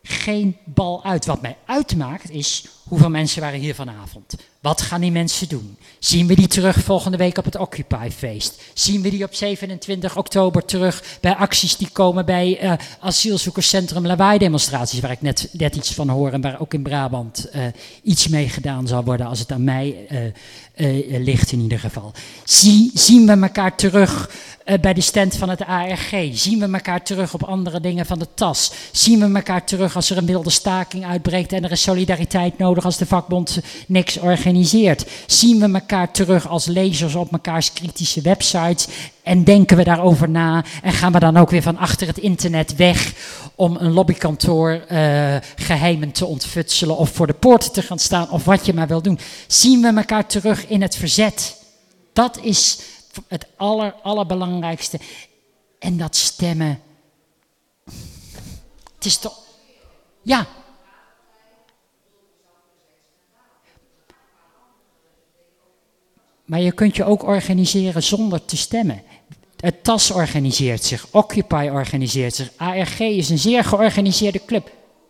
geen bal uit. Wat mij uitmaakt is hoeveel mensen waren hier vanavond. Wat gaan die mensen doen? Zien we die terug volgende week op het Occupy-feest? Zien we die op 27 oktober terug bij acties die komen bij asielzoekerscentrum lawaai-demonstraties, waar ik net iets van hoor en waar ook in Brabant iets mee gedaan zal worden als het aan mij ligt in ieder geval. Zien we elkaar terug bij de stand van het ARG? Zien we elkaar terug op andere dingen van de TAS? Zien we elkaar terug als er een wilde staking uitbreekt en er is solidariteit nodig als de vakbond niks organiseert? Zien we elkaar terug als lezers op mekaars kritische websites en denken we daarover na en gaan we dan ook weer van achter het internet weg om een lobbykantoor geheimen te ontfutselen of voor de poorten te gaan staan of wat je maar wil doen? Zien we elkaar terug in het verzet? Dat is het allerbelangrijkste. En dat stemmen. Het is toch. Ja. Maar je kunt je ook organiseren zonder te stemmen. Het TAS organiseert zich, Occupy organiseert zich, ARG is een zeer georganiseerde club.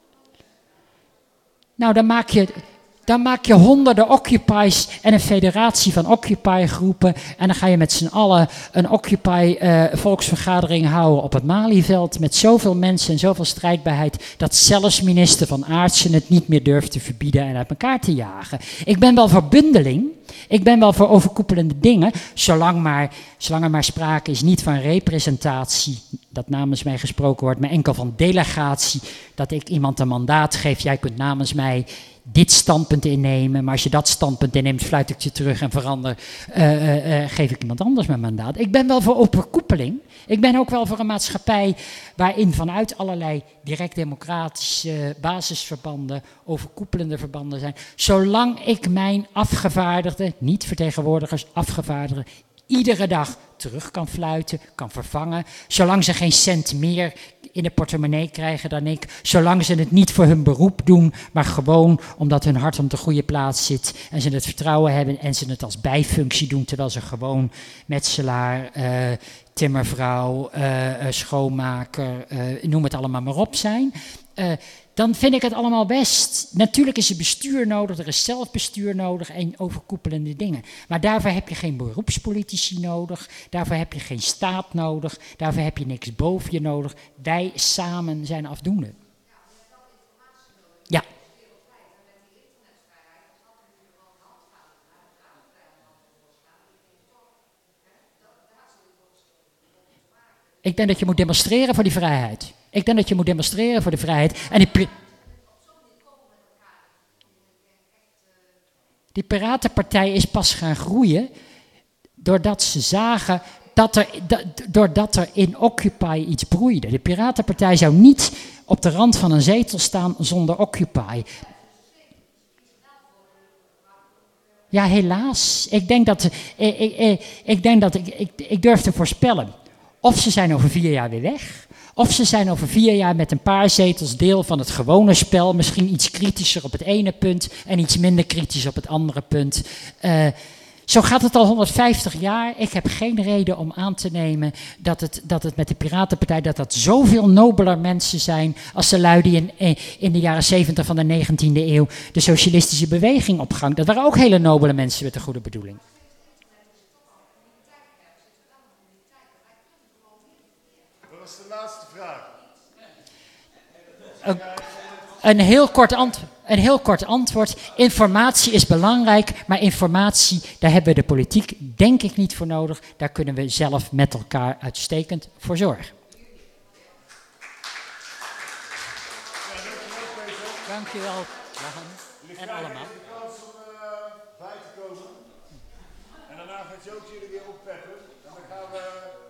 Nou, dan maak je honderden Occupies en een federatie van Occupy-groepen. En dan ga je met z'n allen een Occupy-volksvergadering houden op het Malieveld. Met zoveel mensen en zoveel strijdbaarheid dat zelfs minister Van Aartsen het niet meer durft te verbieden en uit elkaar te jagen. Ik ben wel voor bundeling. Ik ben wel voor overkoepelende dingen, zolang er maar sprake is niet van representatie, dat namens mij gesproken wordt, maar enkel van delegatie, dat ik iemand een mandaat geef, jij kunt namens mij dit standpunt innemen, maar als je dat standpunt inneemt, fluit ik je terug en geef ik iemand anders mijn mandaat. Ik ben wel voor overkoepeling. Ik ben ook wel voor een maatschappij waarin vanuit allerlei direct democratische basisverbanden, overkoepelende verbanden zijn. Zolang ik mijn afgevaardigden, niet vertegenwoordigers, afgevaardigden, iedere dag terug kan fluiten, kan vervangen. Zolang ze geen cent meer in de portemonnee krijgen dan ik. Zolang ze het niet voor hun beroep doen, maar gewoon omdat hun hart op de goede plaats zit. En ze het vertrouwen hebben en ze het als bijfunctie doen. Terwijl ze gewoon metselaar, timmervrouw, schoonmaker, noem het allemaal maar op zijn. Dan vind ik het allemaal best. Natuurlijk is er bestuur nodig, er is zelfbestuur nodig en overkoepelende dingen. Maar daarvoor heb je geen beroepspolitici nodig, daarvoor heb je geen staat nodig, daarvoor heb je niks boven je nodig. Wij samen zijn afdoende. Ja. Ik denk dat je moet demonstreren voor die vrijheid. Ik denk dat je moet demonstreren voor de vrijheid. En die Piratenpartij is pas gaan groeien doordat ze zagen doordat er in Occupy iets broeide. De Piratenpartij zou niet op de rand van een zetel staan zonder Occupy. Ja, helaas. Ik durf te voorspellen. Of ze zijn over 4 jaar weer weg. Of ze zijn over 4 jaar met een paar zetels deel van het gewone spel. Misschien iets kritischer op het ene punt en iets minder kritisch op het andere punt. Zo gaat het al 150 jaar. Ik heb geen reden om aan te nemen dat het met de Piratenpartij dat zoveel nobeler mensen zijn als de lui die in de jaren 70 van de 19e eeuw de socialistische beweging op gang. Dat waren ook hele nobele mensen met een goede bedoeling. Dat was de laatste vraag. Een heel kort antwoord. Informatie is belangrijk, maar informatie, daar hebben we de politiek denk ik niet voor nodig. Daar kunnen we zelf met elkaar uitstekend voor zorgen. Dankjewel, en allemaal. De kans om bij te komen. En daarna gaat Joop jullie weer oppeppen. En dan gaan we